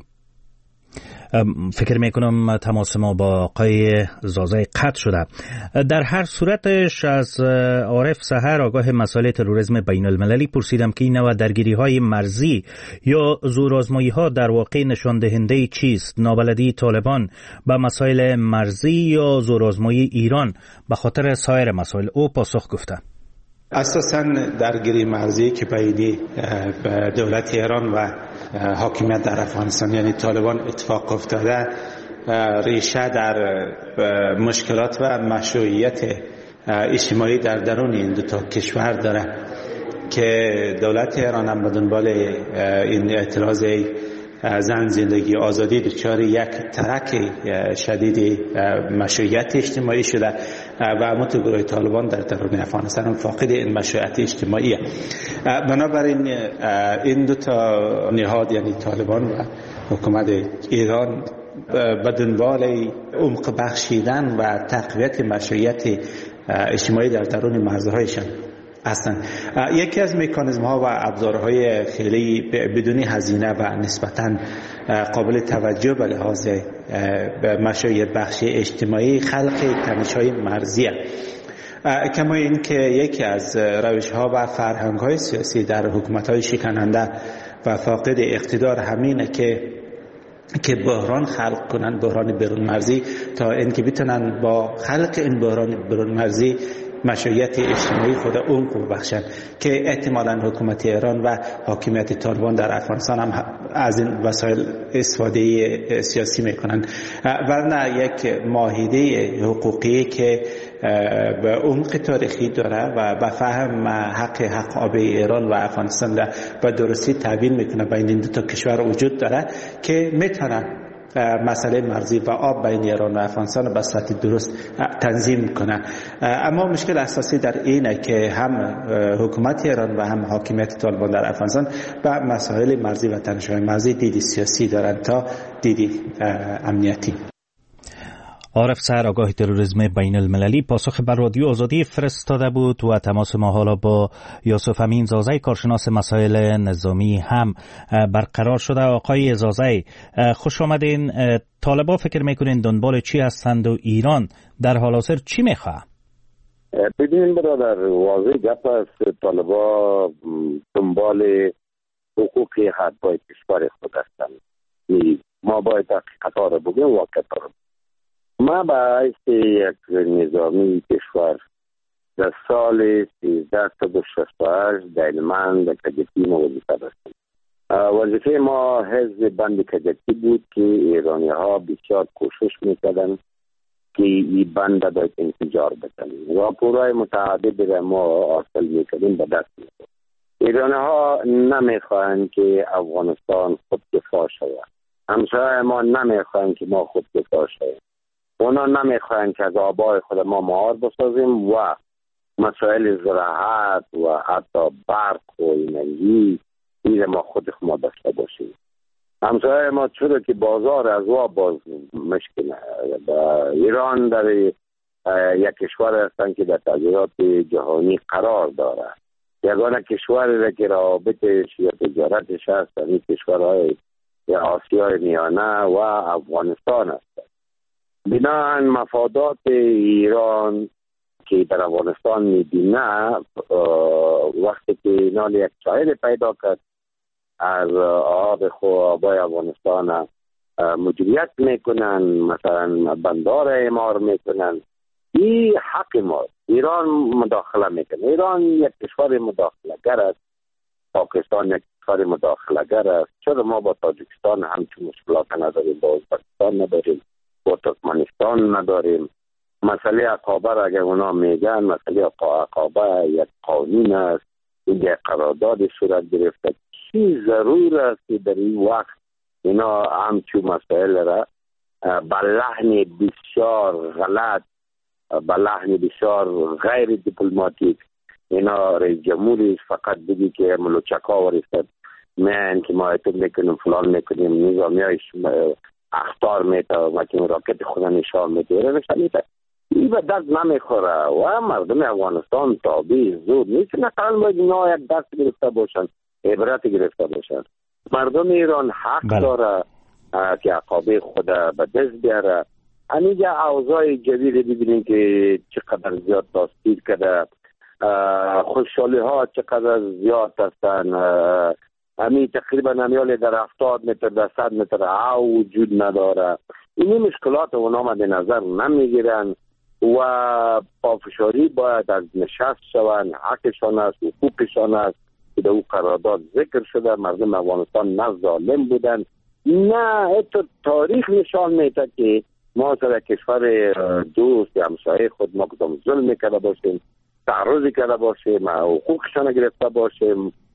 فکر میکنم تماس ما با آقای زازی قطع شده. در هر صورتش از عارف سحر آگاه مسائل تروریسم بین المللی پرسیدم که این نوع درگیری های مرزی یا زورآزمایی ها در واقع نشان دهنده چیست؟ نابلدی طالبان با مسائل مرزی یا زورآزمایی ایران به خاطر سایر مسائل؟ او پاسخ گفته اساساً درگیری مرزی که بین دولت ایران و حاکمیت در افغانستان یعنی طالبان اتفاق افتاده ریشه در مشکلات و مشروعیت اجتماعی در درون این دو تا کشور داره که دولت ایران هم به دنبال این اعتراض زن زندگی آزادی دچار یک ترک شدید مشروعیت اجتماعی شده و همونطور گروه طالبان در درون افغانستان هم فاقد این مشروعیت اجتماعی. بنابراین این دو تا نهاد یعنی طالبان و حکومت ایران به دنبال عمق بخشیدن و تقویت مشروعیت اجتماعی در درون مرزهایشان هستند. یکی از مکانیزم ها و ابزارهای خیلی بدون هزینه و نسبتاً قابل توجه به لحاظ مشروعیت بخشی اجتماعی خلق تنش‌های مرزی است. کما این که یکی از روش ها و فرهنگ های سیاسی در حکومت های شکننده و فاقد اقتدار همینه که بحران خلق کنن، بحران بیرون مرزی، تا اینکه بتونن با خلق این بحران بیرون مرزی مشروعیت اجتماعی خود عمق ببخشند که احتمالاً حکومت ایران و حاکمیت طالبان در افغانستان هم از این وسایل استفاده سیاسی میکنن، ورنه یک معاهده حقوقی که به عمق تاریخی داره و به فهم حق آب ایران و افغانستان به درستی تبیین میکنه بین این دو تا کشور وجود داره که میتونه مسئله مرزی و آب بین ایران و افغانستان به صورت درست تنظیم کنه. اما مشکل اساسی در اینه که هم حکومت ایران و هم حاکمیت طالبان در افغانستان به مسائل مرزی و تنش‌های مرزی دیدی سیاسی دارند تا دیدی امنیتی. عارف سر آگاه تروریسم بین المللی پاسخ بر رادیو آزادی فرستاده بود و تماس ما حالا با یوسف امین زازی کارشناس مسائل نظامی هم برقرار شده. آقای زازی خوش آمدین. طالبان فکر میکنین دنبال چی هستند و ایران در حال حاضر چی میخواه؟ ببینید برادر، واضح گپ است. طالبان دنبال حقوق حدهای کشور خود هستند. ما باید حقیقت‌ها را بگیم، واقعیت‌ها را. ما به حیث یک نظامی کشور در سال 1368 در علمان در کجکی ما وظیفه داشتیم. وظیفه ما حزب بند کجکی بود که ایرانی ها بسیار کوشش میکردن که این بند باید انفجار بکنیم. راپورهای متعدد را ما حاصل میکردیم به دست میکردیم. ایرانی ها نمیخواهند که افغانستان خود دفاع شود. همسایه ما نمیخواهند که ما خود دفاع شویم. اونا نمیخواهند که از آبای خود ما مهار بسازیم و مسائل زراعت و حتی برق و انرژی این ما خود ما داشته باشیم. همسایه ما چرا که بازار از وا باز مشکل ایران در یک کشور هستند که در تجارت جهانی قرار داره. یگانه کشوری را که رابطش یا تجارتش هست این کشورهای آسیای میانه و افغانستان هست. بناهن مفادات ایران که در افغانستان میبینه وقتی که اینا یک چایل پیدا کرد از آبای افغانستان مدیریت میکنن، مثلا بندار اعمار میکنن، این حق ما. ایران مداخله میکنه. ایران یک کشور مداخله گر است، پاکستان یک کشور مداخله گر است. چرا ما با تاجیکستان همچون مشکلات نداریم، با ازبکستان نداریم، با ترکمنستان نداریم. مسئله عقابه را اگر اونا میگن مسئله عقابه یک قانون است، این یک قرارداد صورت گرفته. چی ضرور است که در این وقت اینا همچون مسائل را به لحن بسیار غلط، به لحن بسیار غیر دیپلماتیک اینا رئیس جمهوری فقط بگی که ملوچکا ورستد میان که ما ایتون میکنیم فلان میکنیم، نظامی های اختار میتا و که راکت خدا نشان میده رشتنیده. این به درد نمیخوره و مردم افغانستان تابع زود نیست. نقل باید اینا یک دست گرفته باشن، عبرت گرفته باشن. مردم ایران حق داره که عقابه خود به دست بیاره. همینجا اوضاع جدید ببینیم که چقدر زیاد تاثیر کرده، خوشحالی ها چقدر زیاد هستن. همین تقریبا نمیال در 70 متر در 100 متر او وجود نداره. این مشکلات اونا مد نظر نمیگیرن و پافشاری باید از نشست شوند. حقشان است، حقوقشان است که در او قرارداد ذکر شده. مردم افغانستان نه ظالم بودن، نه تاریخ نشان میده که ما سر کشور دوست یا همسایه خود ما کدام ظلم کرده باشیم، تعرضی کرده باشیم، حقوقشان گرفته باشیم.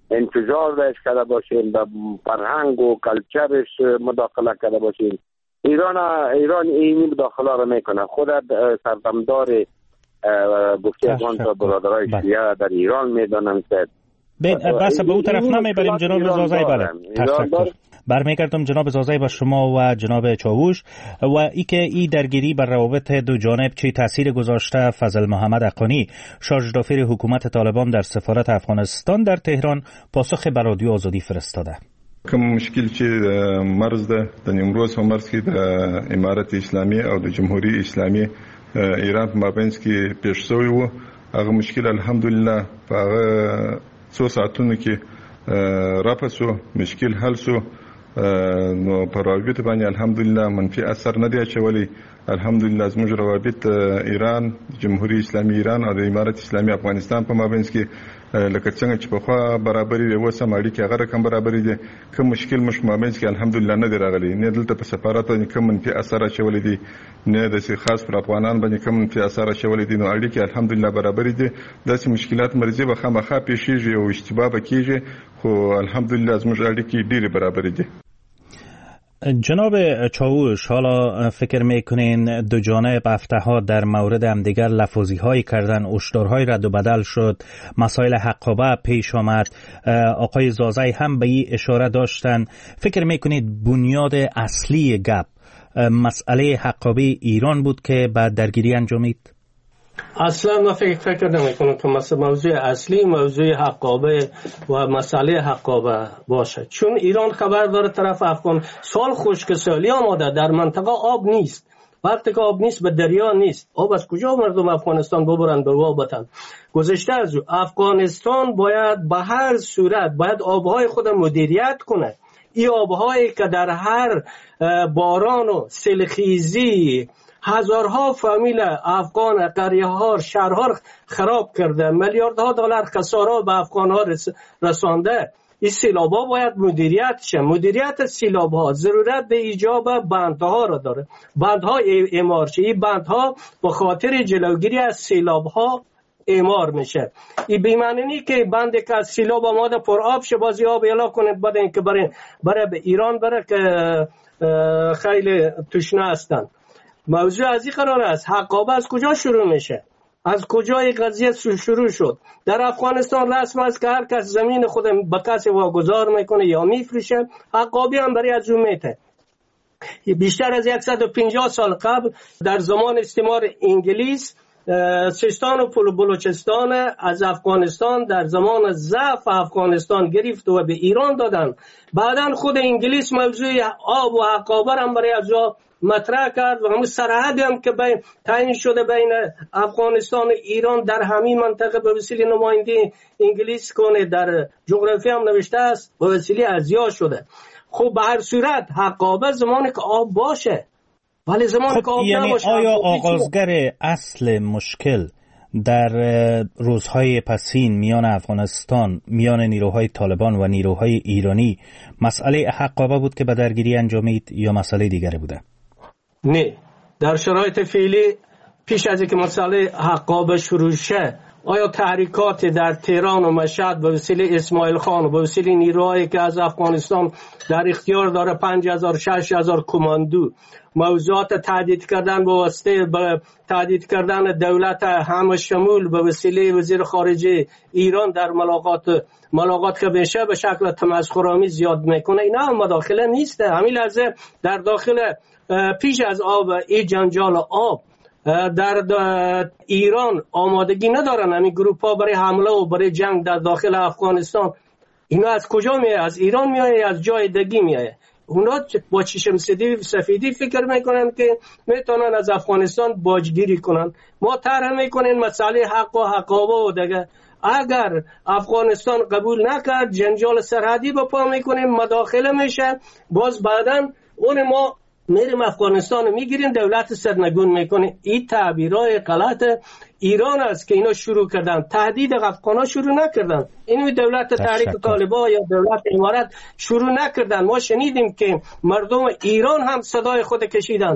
انفجار درش کرده باشیم، به فرهنگ و کلچرش مداخله کرده باشیم. ایران اینی مداخله را میکنه. خود سردمدار گفته افغان تا برادرای شیعه در ایران میدانم که بس به اون طرف نمیبریم جناب زازای. بله تشکر. برمیگردم جناب زازای با شما و جناب چاووش و ای که ای درگیری بر روابط دو جانب چه تاثیر گذاشته. فضل محمد حقانی شارژ دافیر حکومت طالبان در سفارت افغانستان در تهران پاسخ بر رادیو آزادی فرستاده. کوم مشکل چې مرز ده د نیمروز په مرز کې د امارت اسلامي او د جمهوریت اسلامي ایران په مابینځ کې پیښ شوی و، هغه مشکل الحمدلله په هغه څو ساعتونو کې رفع شو، مشکل حل شو. نو پر روابط باندې الحمدلله منفي اثر نه دی اچولی. الحمدلله زموږ روابط ایران، جمهوریت اسلامي ایران او د امارت اسلامي افغانستان په مابینځ کې لکه څنګه چې په خوا برابرۍ وي اوس هم اړیکې هغه رقم برابرې دي. کوم مشکل مش مابینځ کې الحمدلله نه دی راغلی، نه دلته په سفارت باندې کوم منفي اثر اچولی دی، نه د خاص پر افغانان باندې کوم منفي اثر اچولی دی. نو اړیکې الحمدلله برابرې دي. داسې مشکلات مرزي به خامخا پیښیږي او اشتباه به کیږي، خو الحمدلله زموږ اړیکې ډېرې برابرې دي. جناب چاووش، حالا فکر میکنین دو جانب هفته‌ها در مورد همدیگر لفظی‌هایی کردن، هشدارهای رد و بدل شد، مسائل حقابه پیش آمد، آقای زازای هم به این اشاره داشتن. فکر میکنید بنیاد اصلی گپ مسئله حقابه ایران بود که بعد درگیری انجامید؟ اصلا ما فکر نمی کنم که موضوع اصلی موضوع حقابه و مسئله حقابه باشه، چون ایران خبر داره طرف افغان سال خشکسالی آماده، در منطقه آب نیست. وقتی که آب نیست به دریا نیست، آب از کجا مردم افغانستان ببرن به وابتن؟ گذشته از افغانستان باید به هر صورت باید آبهای خود مدیریت کنه. این آبهایی که در هر باران و سیلخیزی هزارها فامیل افغان قریه ها شهرها خراب کرده، میلیاردها دلار خسارات به افغان ها رسانده. این سیلاب ها باید مدیریت شه. مدیریت سیلاب ها ضرورت به ایجاب بندها را داره، بندها اعمار شه. این بندها به خاطر جلوگیری از سیلاب ها اعمار میشه. این بی‌معنی نیست که بندی که از سیلاب آماده پر آب شه بازی آب اعلام کنه بعد اینکه برای به ایران بره که خیلی تشنه هستن. موضوع از این قرار است. حقابه از کجا شروع میشه؟ از کجا این قضیه شروع شد؟ در افغانستان رسم است که هر کس زمین خود به کسی واگذار میکنه یا میفروشه، حقابی هم برای از اون میته. بیشتر از 150 سال قبل در زمان استعمار انگلیس سیستان و بلوچستان از افغانستان در زمان ضعف افغانستان گرفت و به ایران دادن. بعداً خود انگلیس موضوع آب و حقابه هم برای از مطرح کرد و همون سرحدی هم که تعیین شده بین افغانستان و ایران در همین منطقه به وسیله نماینده انگلیس کنه در جغرافی هم نوشته است به وسیله ازیا شده. خب به هر صورت حقابه زمانی که آب باشه، ولی زمانی که آب نباشه. آیا آغازگر اصل مشکل در روزهای پسین میان افغانستان، میان نیروهای طالبان و نیروهای ایرانی مسئله حقابه بود که به درگیری انجامید یا مسئله دیگری بوده؟ نه، در شرایط فعلی پیش از اینکه مسئله حقابه شروع شه، آیا تحریکات در تهران و مشهد به وسیله اسماعیل خان و به وسیله نیروهایی که از افغانستان در اختیار داره 5000 6000 کماندو، موضوعات تهدید کردن به واسطه تهدید کردن دولت همه شمول به وسیله وزیر خارجه ایران در ملاقات که بشه به شکل تمسخرآمیز زیاد میکنه، اینا هم مداخله نیست. همین لحظه در داخل پیش از آب این جنجال آب در ایران آمادگی ندارن همین گروپ ها برای حمله و برای جنگ در داخل افغانستان. اینا از کجا میایه؟ از ایران میایه، از جای دیگه میایه. اونا با چشم سفیدی فکر میکنن که میتونن از افغانستان باجگیری کنن. ما طرح میکنیم مسئله حق و حقابه و دیگه. اگر افغانستان قبول نکرد جنجال سرحدی به پا میکنیم، مداخله میشه، باز بعداً اون ما میریم افغانستان رو میگیریم، دولت سرنگون میکنه. این تعبیرهای غلط ایران است که اینا شروع کردن. تهدید افغانا شروع نکردن، اینو دولت تحریک طالبان یا دولت امارات شروع نکردن. ما شنیدیم که مردم ایران هم صدای خود کشیدن،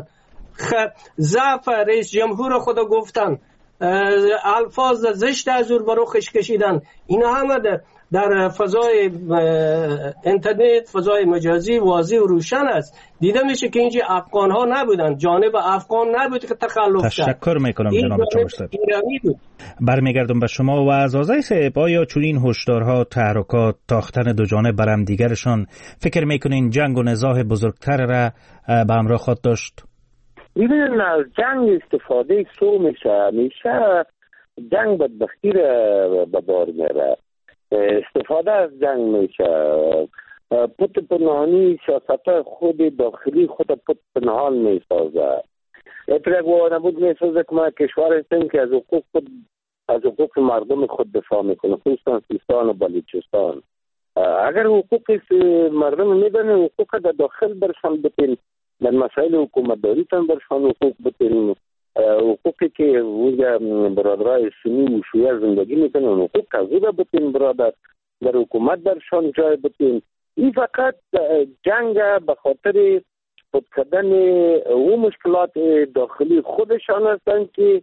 ضعف رئیس جمهور خود گفتن، الفاظ زشت از او بروخش کشیدن. اینا همه در فضای اینترنت، فضای مجازی واضح و روشن است. دیده میشه که اینجا افغان ها نبودن، جانب افغان نبود که تخلف کرد. تشکر میکنم جناب چاوشزاده. ایرانی بود. برمیگردم به شما و از آزای صاحب، آیا چنین هشدارها، تحرکات، تاختن دو جانب بر هم دیگرشان فکر میکنین جنگ و نزاع بزرگتر را به همراه خود داشت؟ ببینید، از جنگ استفاده سو میشه جنگ بدبختی را به بار میاره. استفاده از جنگ میشه، پت پنهانی سیاست خود داخلی خود پت پنهان میسازه. یک وانمود میسازه که ما کشور هستیم که از حقوق مردم خود دفاع میکنه، خصوصا سیستان و بلوچستان. اگر حقوق مردم میدن، حقوق در داخل برشان بتین، در مسائل حکومتداری تن برشان حقوق بتین، حقوقی که اونجا برادرای سنی و شیعه زندگی میکنن، حقوق تغییر بتین برادر، در حکومت درشان جای بتین. این فقط جنگ به خاطر پد کردن و مشکلات داخلی خودشان هستند که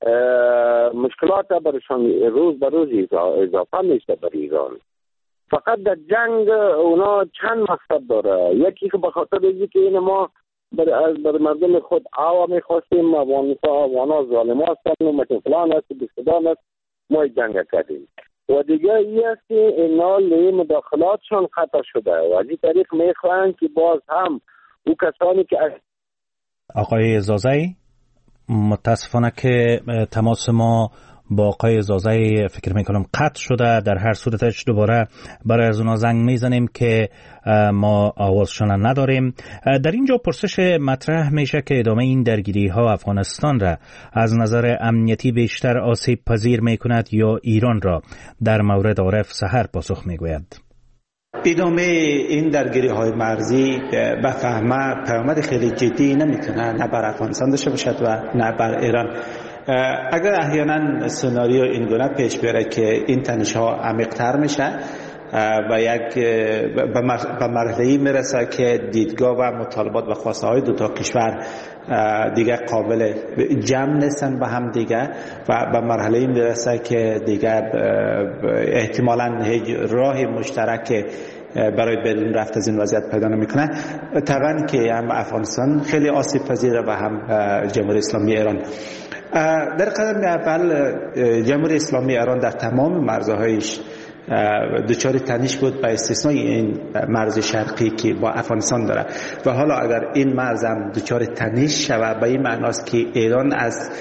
مشکلات برشان روز به روز اضافه میشه بر ایران. فقط در جنگ اونا چند مقصد داره. یکی که به خاطر اینکه این ما بر مردم خود آوا میخواستیم، افغانا ظالم هستن و متفلان هست و بستدان هست، ما جنگ کردیم. و دیگه ای است که اینا لی مداخلاتشان خطا شده و از این طریق میخواهند که باز هم او کسانی که آقای زازی، متاسفانه که تماس ما با آقای زازی فکر میکنم قطع شده. در هر صورتش دوباره برای از اونا زنگ میزنیم که ما آوازشان نداریم. در اینجا پرسش مطرح میشه که ادامه این درگیری ها افغانستان را از نظر امنیتی بیشتر آسیب پذیر میکند یا ایران را؟ در مورد عارف سحر پاسخ میگوید. ادامه این درگیری های مرزی به فهمه پیامد خیلی جدی نمیتونه نه بر افغانستان داشته باشد و نه بر ایران. اگر احیانا سناریو این گونه پیش بره که این تنش ها عمیق‌تر میشه و یک به مرحله‌ای میرسه که دیدگاه و مطالبات و خواسته های دو تا کشور دیگه قابل جمع نیستن به هم دیگه و به مرحله‌ای میرسه که دیگه احتمالاً هیچ راه مشترک برای بیرون رفت از این وضعیت پیدا نمیکنه. طبعا که هم افغانستان خیلی آسیب پذیره و هم جمهوری اسلامی ایران. در قدم اول جمهوری اسلامی ایران در تمام مرزهایش دچار تنش بود، به استثنای این مرز شرقی که با افغانستان داره. و حالا اگر این مرز هم دچار تنش شود، به این معناست که ایران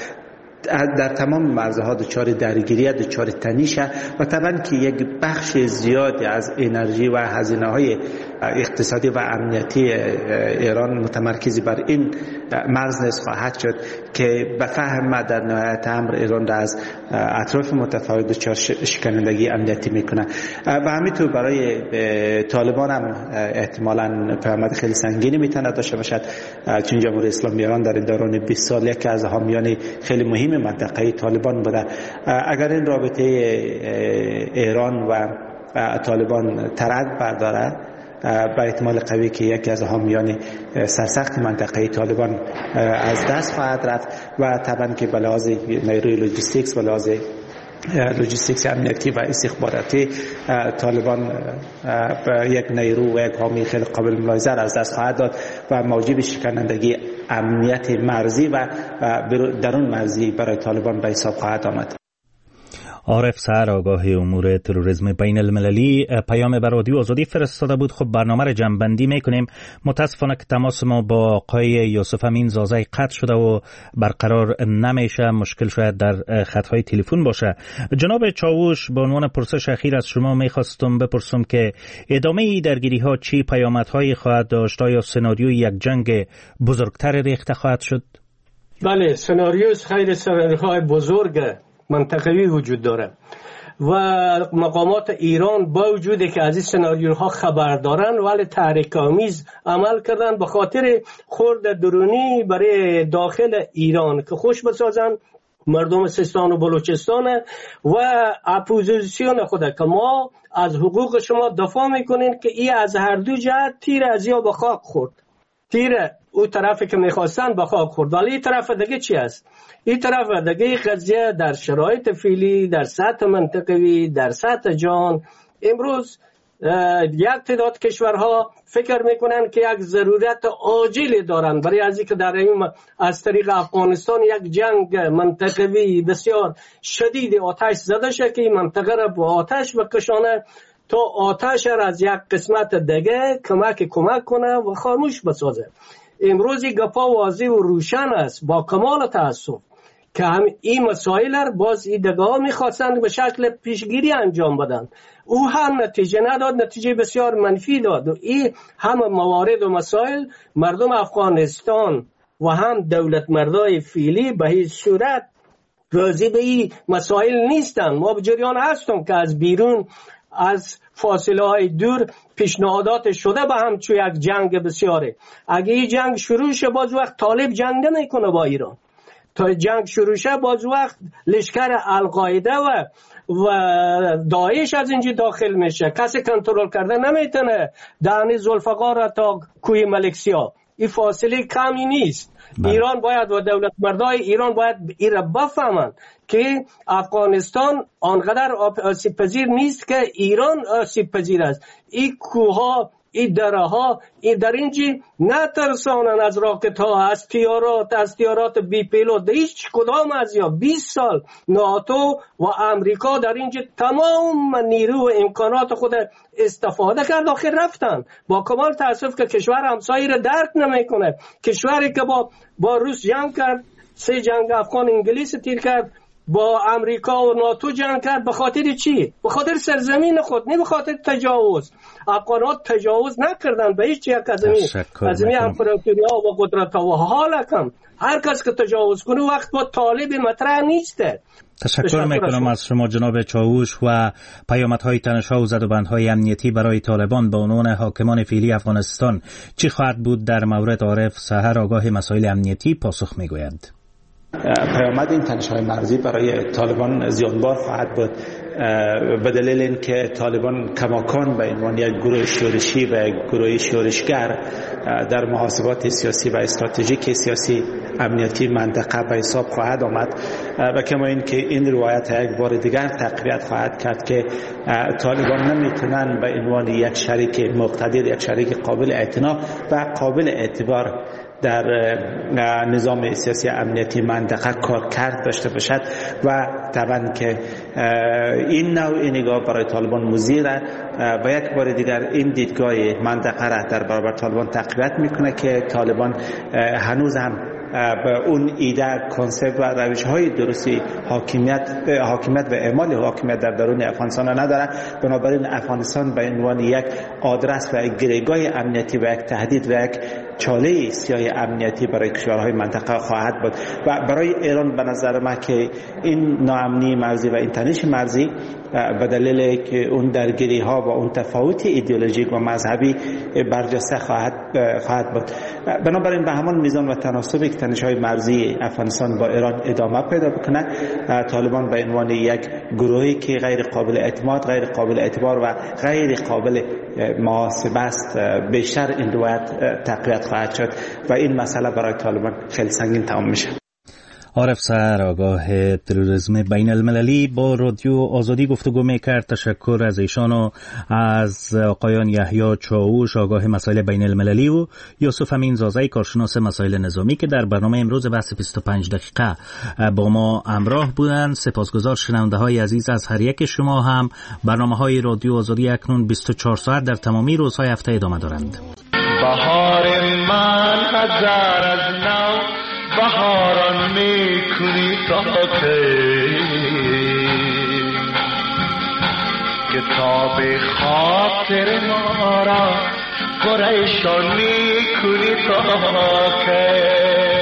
در تمام مرزها دچار درگیری، دچار تنشه و طبعا که یک بخش زیادی از انرژی و هزینه‌های اقتصادی و امنیتی ایران متمرکز بر این مرز نیز خواهد شد که به فهم در نهایت امر ایران را از اطراف متفاوت دچار شکنندگی امنیتی میکنه. و همینطور برای طالبان هم احتمالاً پیامد خیلی سنگینی میتونه داشته باشد، چون جمهوری اسلامی ایران در این دوران 20 سال یکی از حامیان خیلی مهم منطقه طالبان بوده. اگر این رابطه ایران و طالبان ترک برداره، به احتمال قوی که یکی از حامیان سرسخت منطقه طالبان از دست خواهد رفت و طبعا که به لحاظ نیروی لوجستیکس و لحاظ لوجستیکس امنیتی و استخباراتی طالبان یک نیرو و یک حامی خیلی قابل ملاحظه از دست خواهد داد و موجب شکنندگی امنیت مرزی و درون مرزی برای طالبان به حساب خواهد آمد. عارف سحر، آگاه امور تروریسم بین المللی، پیام بر رادیو آزادی فرستاده بود. خب برنامه را جمع‌بندی میکنیم. متاسفانه که تماس ما با آقای یوسف امین زازی قطع شده و برقرار نمیشه. مشکل شاید در خطهای تلفن باشه. جناب چاوش، به عنوان پرسش اخیر از شما میخواستم بپرسم که ادامه درگیری ها چی پیامدهایی خواهد داشت؟ آیا سناریوی یک جنگ بزرگتر ریخته خواهد شد؟ بله، سناریوهای بزرگ منطقوی وجود داره و مقامات ایران با وجودی که از این سناریوها خبر دارن ولی تحریک‌آمیز عمل کردن به خاطر خورد درونی برای داخل ایران که خوش بسازن مردم سیستان و بلوچستان و اپوزیسیون خود که ما از حقوق شما دفاع میکنین که این از هر دو جهت تیر از یا به خاک خورد. تیر او طرفی که میخواستن به خاک خورد. ولی این طرف دیگه چی است؟ این طرف دیگه قضیه در شرایط فعلی، در سطح منطقوی، در سطح جهان امروز یک تعداد کشورها فکر میکنن که یک ضرورت عاجل دارن برای از اینکه در این از طریق افغانستان یک جنگ منطقوی بسیار شدید آتش زده شه که این منطقه را با آتش بکشانه تا آتش را از یک قسمت دیگه کمک کنه و خاموش بسازه. امروز گپا واضح و روشن است با کمال تاسف که هم این مسائل را باز این دگاه میخواستند به شکل پیشگیری انجام بدن. او هم نتیجه نداد، نتیجه بسیار منفی داد و این هم موارد و مسائل مردم افغانستان و هم دولت مردای فعلی به هیچ صورت راضی به این مسائل نیستن. ما به جریان هستم که از بیرون از فاصله های دور پیشنهادات شده به هم چون یک جنگ بسیاره. اگه این جنگ شروع شه باز وقت طالب جنگ نمیکنه با ایران، تا جنگ شروع شه باز وقت لشکر القاعده و داعش از اینجا داخل میشه. کسی کنترل کرده نمیتونه دهن ذوالفقار را تا کوی ملکسیا. این فاصله کمی نیست. ایران باید و دولت مردای ایران باید این را بفهمند که افغانستان آنقدر آسیب پذیر نیست که ایران آسیب پذیر است. این کوها، این دره ها، این در اینجی نترسانن از راکت ها، از تیارات بی پیلوت. هیچ کدام از یا 20 سال ناتو و امریکا در اینجا تمام نیرو و امکانات خود استفاده کرد آخر رفتن. با کمال تاسف که کشور همسایه را درک نمیکنه. کشوری که با روس جنگ کرد، 3 جنگ افغان انگلیس تیر کرد، با امریکا و ناتو جنگ کرد، به خاطر چی؟ به خاطر سرزمین خود، نه به خاطر تجاوز. افغانات تجاوز نکردن به هیچ یک از این امپراتوری‌ها و قدرت‌ها و حالا کم هر کس که تجاوز کنه وقت با طالب مطرح نیسته. تشکر میکنم از شما جناب چاوش و پیامدهای تنش‌ها و زدوبندهای امنیتی برای طالبان به عنوان حاکمان فعلی افغانستان چی خواهد بود در مورد عارف سحر آگاه مسائل امنیتی پاسخ میگویند. پیامد این تنش‌های مرزی برای طالبان زیانبار خواهد بود به دلیل اینکه طالبان کماکان به عنوان یک گروه شورشی و یک گروه شورشگر در محاسبات سیاسی و استراتژیک سیاسی امنیتی منطقه به حساب خواهد آمد و کما اینکه این روایت یک بار دیگر تقویت خواهد کرد که طالبان نمیتونن به عنوان یک شریک مقتدر، یک شریک قابل اعتنا و قابل اعتبار در نظام سیاسی امنیتی منطقه کار کرد داشته باشد و طبعا که این نوع نگاه برای طالبان مضیره و یک بار دیگر این دیدگاه منطقه را در برابر طالبان تقویت میکنه که طالبان هنوز هم به اون ایده، کنسپت و روش‌های درستی حاکمیت و اعمال حاکمیت در درون افغانستان نداره. بنابراین افغانستان به عنوان یک آدرس و یک گریگاه امنیتی و یک تهدید و یک چاله سیاه امنیتی برای کشورهای منطقه خواهد بود و برای ایران به نظر من که این ناامنی مرزی و این تنش مرزی به دلیل که اون درگیری ها و اون تفاوت ایدئولوژیک و مذهبی برجسته خواهد بود. بنابراین به همان میزان و تناسبی که تنش‌های مرزی افغانستان با ایران ادامه پیدا بکنه، طالبان به عنوان یک گروهی که غیر قابل اعتماد، غیر قابل اعتبار و غیر قابل محاسبه است، بیشتر این روایت تقویت خواهد شد و این مسئله برای طالبان خیلی سنگین تمام میشه. عارف سحر آگاه تروریسم بین المللی با رادیو آزادی گفتگو میکرد. تشکر از ایشان و از آقایان یحیی چاوش آگاه مسائل بین المللی و یوسف امین زازی کارشناس مسائل نظامی که در برنامه امروز بحث 25 دقیقه با ما همراه بودند. سپاسگزار شنونده های عزیز از هر یک شما هم. برنامه های رادیو آزادی اکنون 24 ساعت در تمامی روزهای هفته ادامه دارند. بهار من هزار از نو بهاران میکنی تا کتاب خاطر ما را پریشان میکنی تا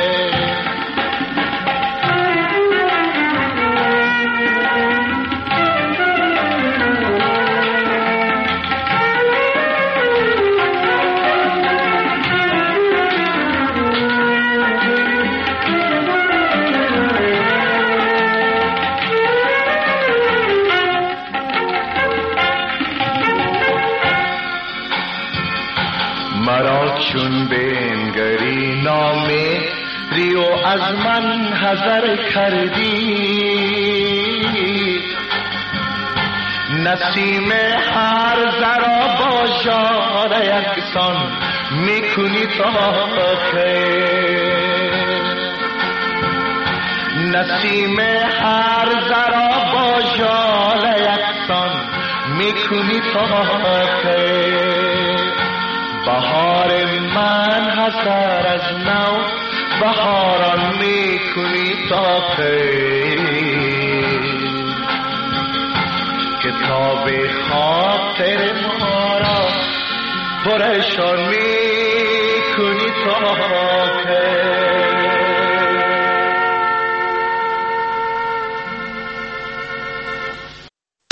چون بنگری نامه ریو از من حذر کردی نسیم هر ذره با ژاله یکسان میکنی تا خیر، نسیم هر ذره با ژاله یکسان میکنی تا خیر. بهار من حسر از نو بهاران میکنی تا خیر، کتاب خاطر ما را پرشان میکنی تا خیر.